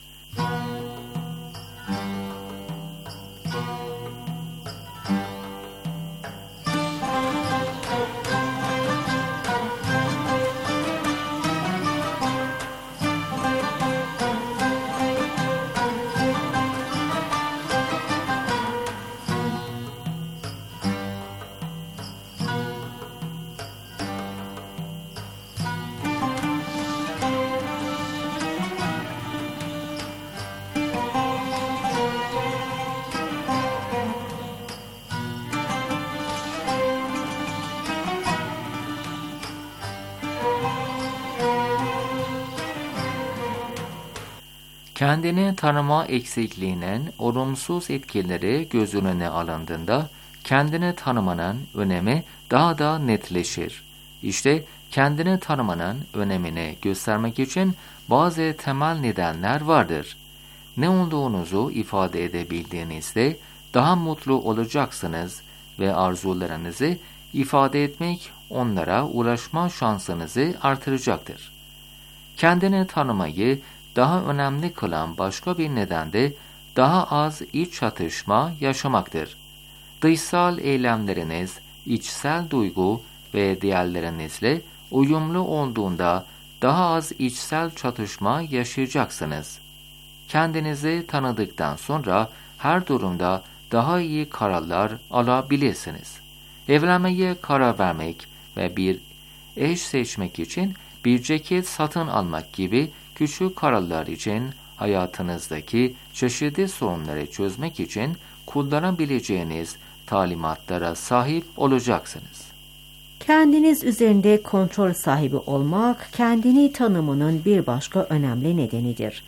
Kendini tanıma eksikliğinin olumsuz etkileri göz önüne alındığında kendini tanımanın önemi daha da netleşir. İşte kendini tanımanın önemini göstermek için bazı temel nedenler vardır. Ne olduğunuzu ifade edebildiğinizde daha mutlu olacaksınız ve arzularınızı ifade etmek onlara ulaşma şansınızı artıracaktır. Kendini tanımayı daha önemli kılan başka bir neden de daha az iç çatışma yaşamaktır. Dışsal eylemleriniz, içsel duygu ve değerlerinizle uyumlu olduğunda daha az içsel çatışma yaşayacaksınız. Kendinizi tanıdıktan sonra her durumda daha iyi kararlar alabilirsiniz. Evlenmeye karar vermek ve bir eş seçmek için bir ceket satın almak gibi küçük kararlar için hayatınızdaki çeşitli sorunları çözmek için kullanabileceğiniz talimatlara sahip olacaksınız. Kendiniz üzerinde kontrol sahibi olmak, kendini tanımının bir başka önemli nedenidir.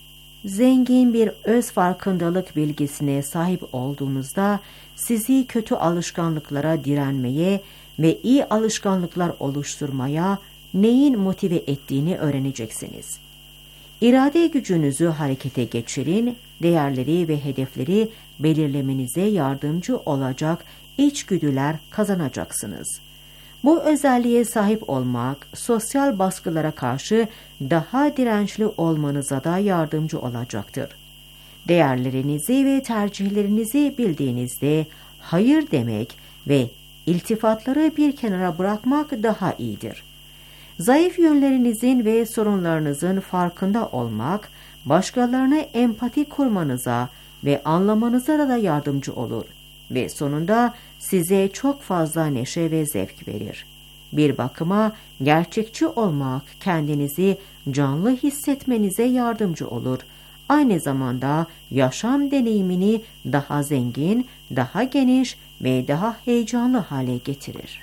Zengin bir öz farkındalık bilgisine sahip olduğunuzda sizi kötü alışkanlıklara direnmeye ve iyi alışkanlıklar oluşturmaya neyin motive ettiğini öğreneceksiniz. İrade gücünüzü harekete geçirin, değerleri ve hedefleri belirlemenize yardımcı olacak içgüdüler kazanacaksınız. Bu özelliğe sahip olmak, sosyal baskılara karşı daha dirençli olmanıza da yardımcı olacaktır. Değerlerinizi ve tercihlerinizi bildiğinizde hayır demek ve iltifatları bir kenara bırakmak daha iyidir. Zayıf yönlerinizin ve sorunlarınızın farkında olmak, başkalarına empati kurmanıza ve anlamanıza da yardımcı olur ve sonunda size çok fazla neşe ve zevk verir. Bir bakıma gerçekçi olmak kendinizi canlı hissetmenize yardımcı olur. Aynı zamanda yaşam deneyimini daha zengin, daha geniş ve daha heyecanlı hale getirir.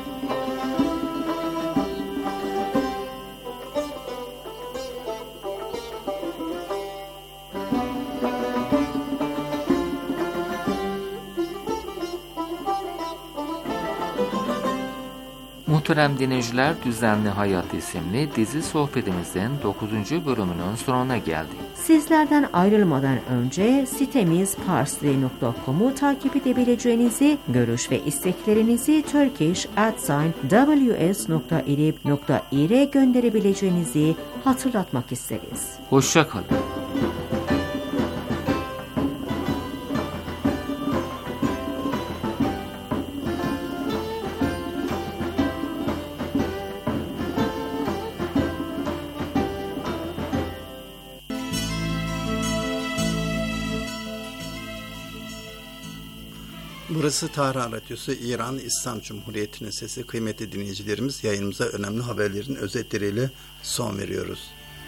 Muhterem dinleyiciler, Düzenli Hayat isimli dizi sohbetimizin 9. bölümünün sonuna geldik. Sizlerden ayrılmadan önce sitemiz parsley.com'u takip edebileceğinizi, görüş ve isteklerinizi turkish@ws.irib.ir'e gönderebileceğinizi hatırlatmak isteriz. Hoşça kalın. Burası Tahran Radyosu, İran İslam Cumhuriyeti'nin sesi. Kıymetli dinleyicilerimiz, yayınımıza önemli haberlerin özetleriyle son veriyoruz.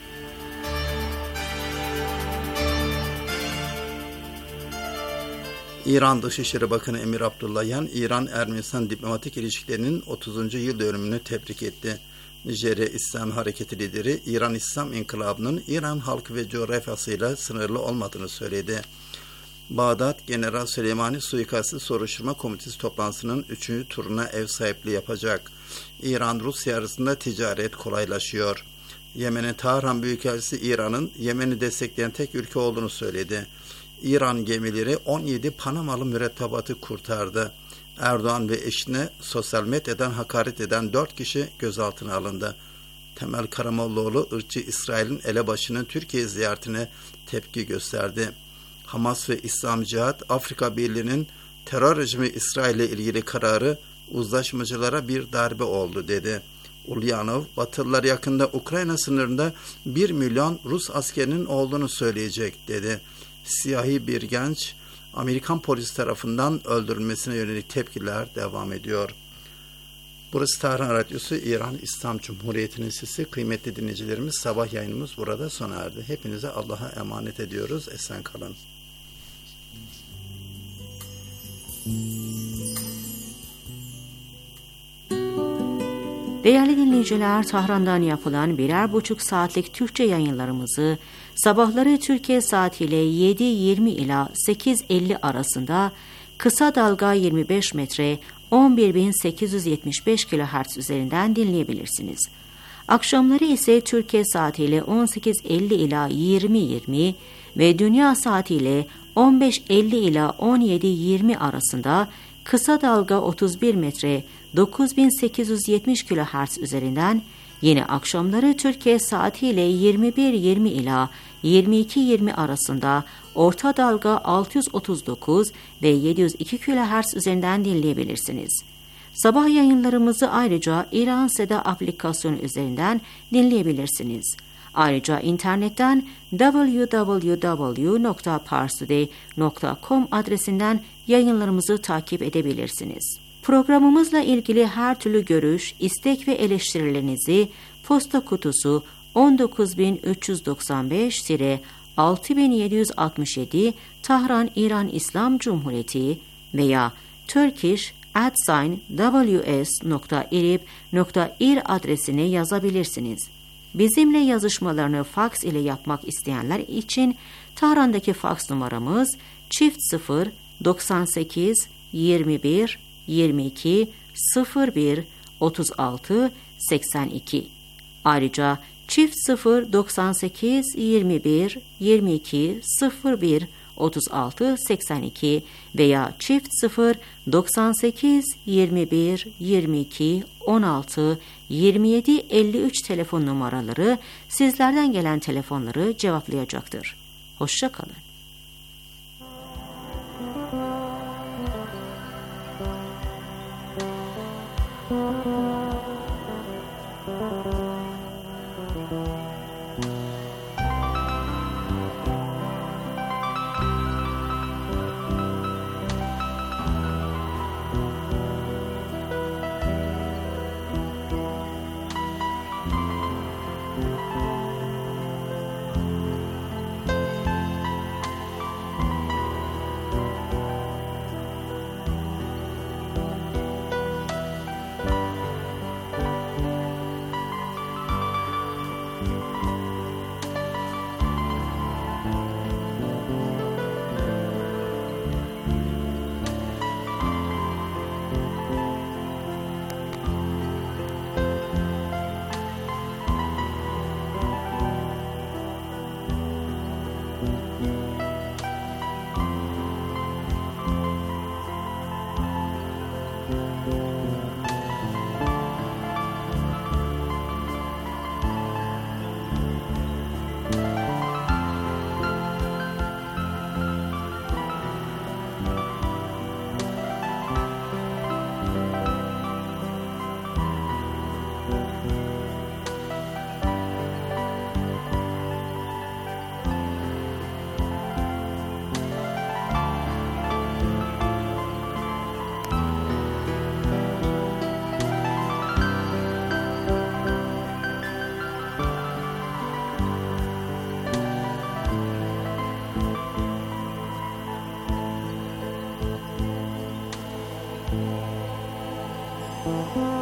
İran Dışişleri Bakanı Emir Abdullahian, İran-Ermenistan diplomatik ilişkilerinin 30. yıl dönümünü tebrik etti. Nijerya İslam Hareketi lideri, İran İslam İnkılabı'nın İran halkı ve coğrafyasıyla sınırlı olmadığını söyledi. Bağdat General Süleymani Suikastı Soruşturma Komitesi toplantısının 3. turuna ev sahipliği yapacak. İran-Rusya arasında ticaret kolaylaşıyor. Yemen'in Tahran Büyükelçisi İran'ın Yemen'i destekleyen tek ülke olduğunu söyledi. İran gemileri 17 Panamalı mürettebatı kurtardı. Erdoğan ve eşine sosyal medyadan hakaret eden 4 kişi gözaltına alındı. Temel Karamollaoğlu, ırkçı İsrail'in elebaşının Türkiye ziyaretine tepki gösterdi. Hamas ve İslam Cihat, Afrika Birliği'nin terör rejimi İsrail ile ilgili kararı uzlaşmacılara bir darbe oldu dedi. Ulyanov, Batılılar yakında Ukrayna sınırında 1 milyon Rus askerinin olduğunu söyleyecek dedi. Siyahi bir genç, Amerikan polis tarafından öldürülmesine yönelik tepkiler devam ediyor. Burası Tahran Radyosu, İran İslam Cumhuriyeti'nin sesi. Kıymetli dinleyicilerimiz, sabah yayınımız burada sona erdi. Hepinize Allah'a emanet ediyoruz. Esen kalın. Değerli dinleyiciler, Tahran'dan yapılan 1,5 saatlik Türkçe yayınlarımızı sabahları Türkiye saatiyle 7:20 ila 8:50 arasında kısa dalga 25 metre 11.875 kHz üzerinden dinleyebilirsiniz. Akşamları ise Türkiye saatiyle 18:50 ila 20:20 ve dünya saatiyle 15:50 ila 17:20 arasında kısa dalga 31 metre 9870 kHz üzerinden, yine akşamları Türkiye saatiyle 21:20 ila 22:20 arasında orta dalga 639 ve 702 kHz üzerinden dinleyebilirsiniz. Sabah yayınlarımızı ayrıca İran Seda aplikasyonu üzerinden dinleyebilirsiniz. Ayrıca internetten www.parstoday.com adresinden yayınlarımızı takip edebilirsiniz. Programımızla ilgili her türlü görüş, istek ve eleştirilerinizi posta kutusu 19995-6767 Tahran İran İslam Cumhuriyeti veya turkish@ws.irib.ir adresine yazabilirsiniz. Bizimle yazışmalarını faks ile yapmak isteyenler için Tahran'daki faks numaramız +0 98 21 22 01 36 82. Ayrıca +0 98 21 22 01 36 82 veya +0 98 21 22 16 27 53 telefon numaraları sizlerden gelen telefonları cevaplayacaktır. Hoşça kalın. Müzik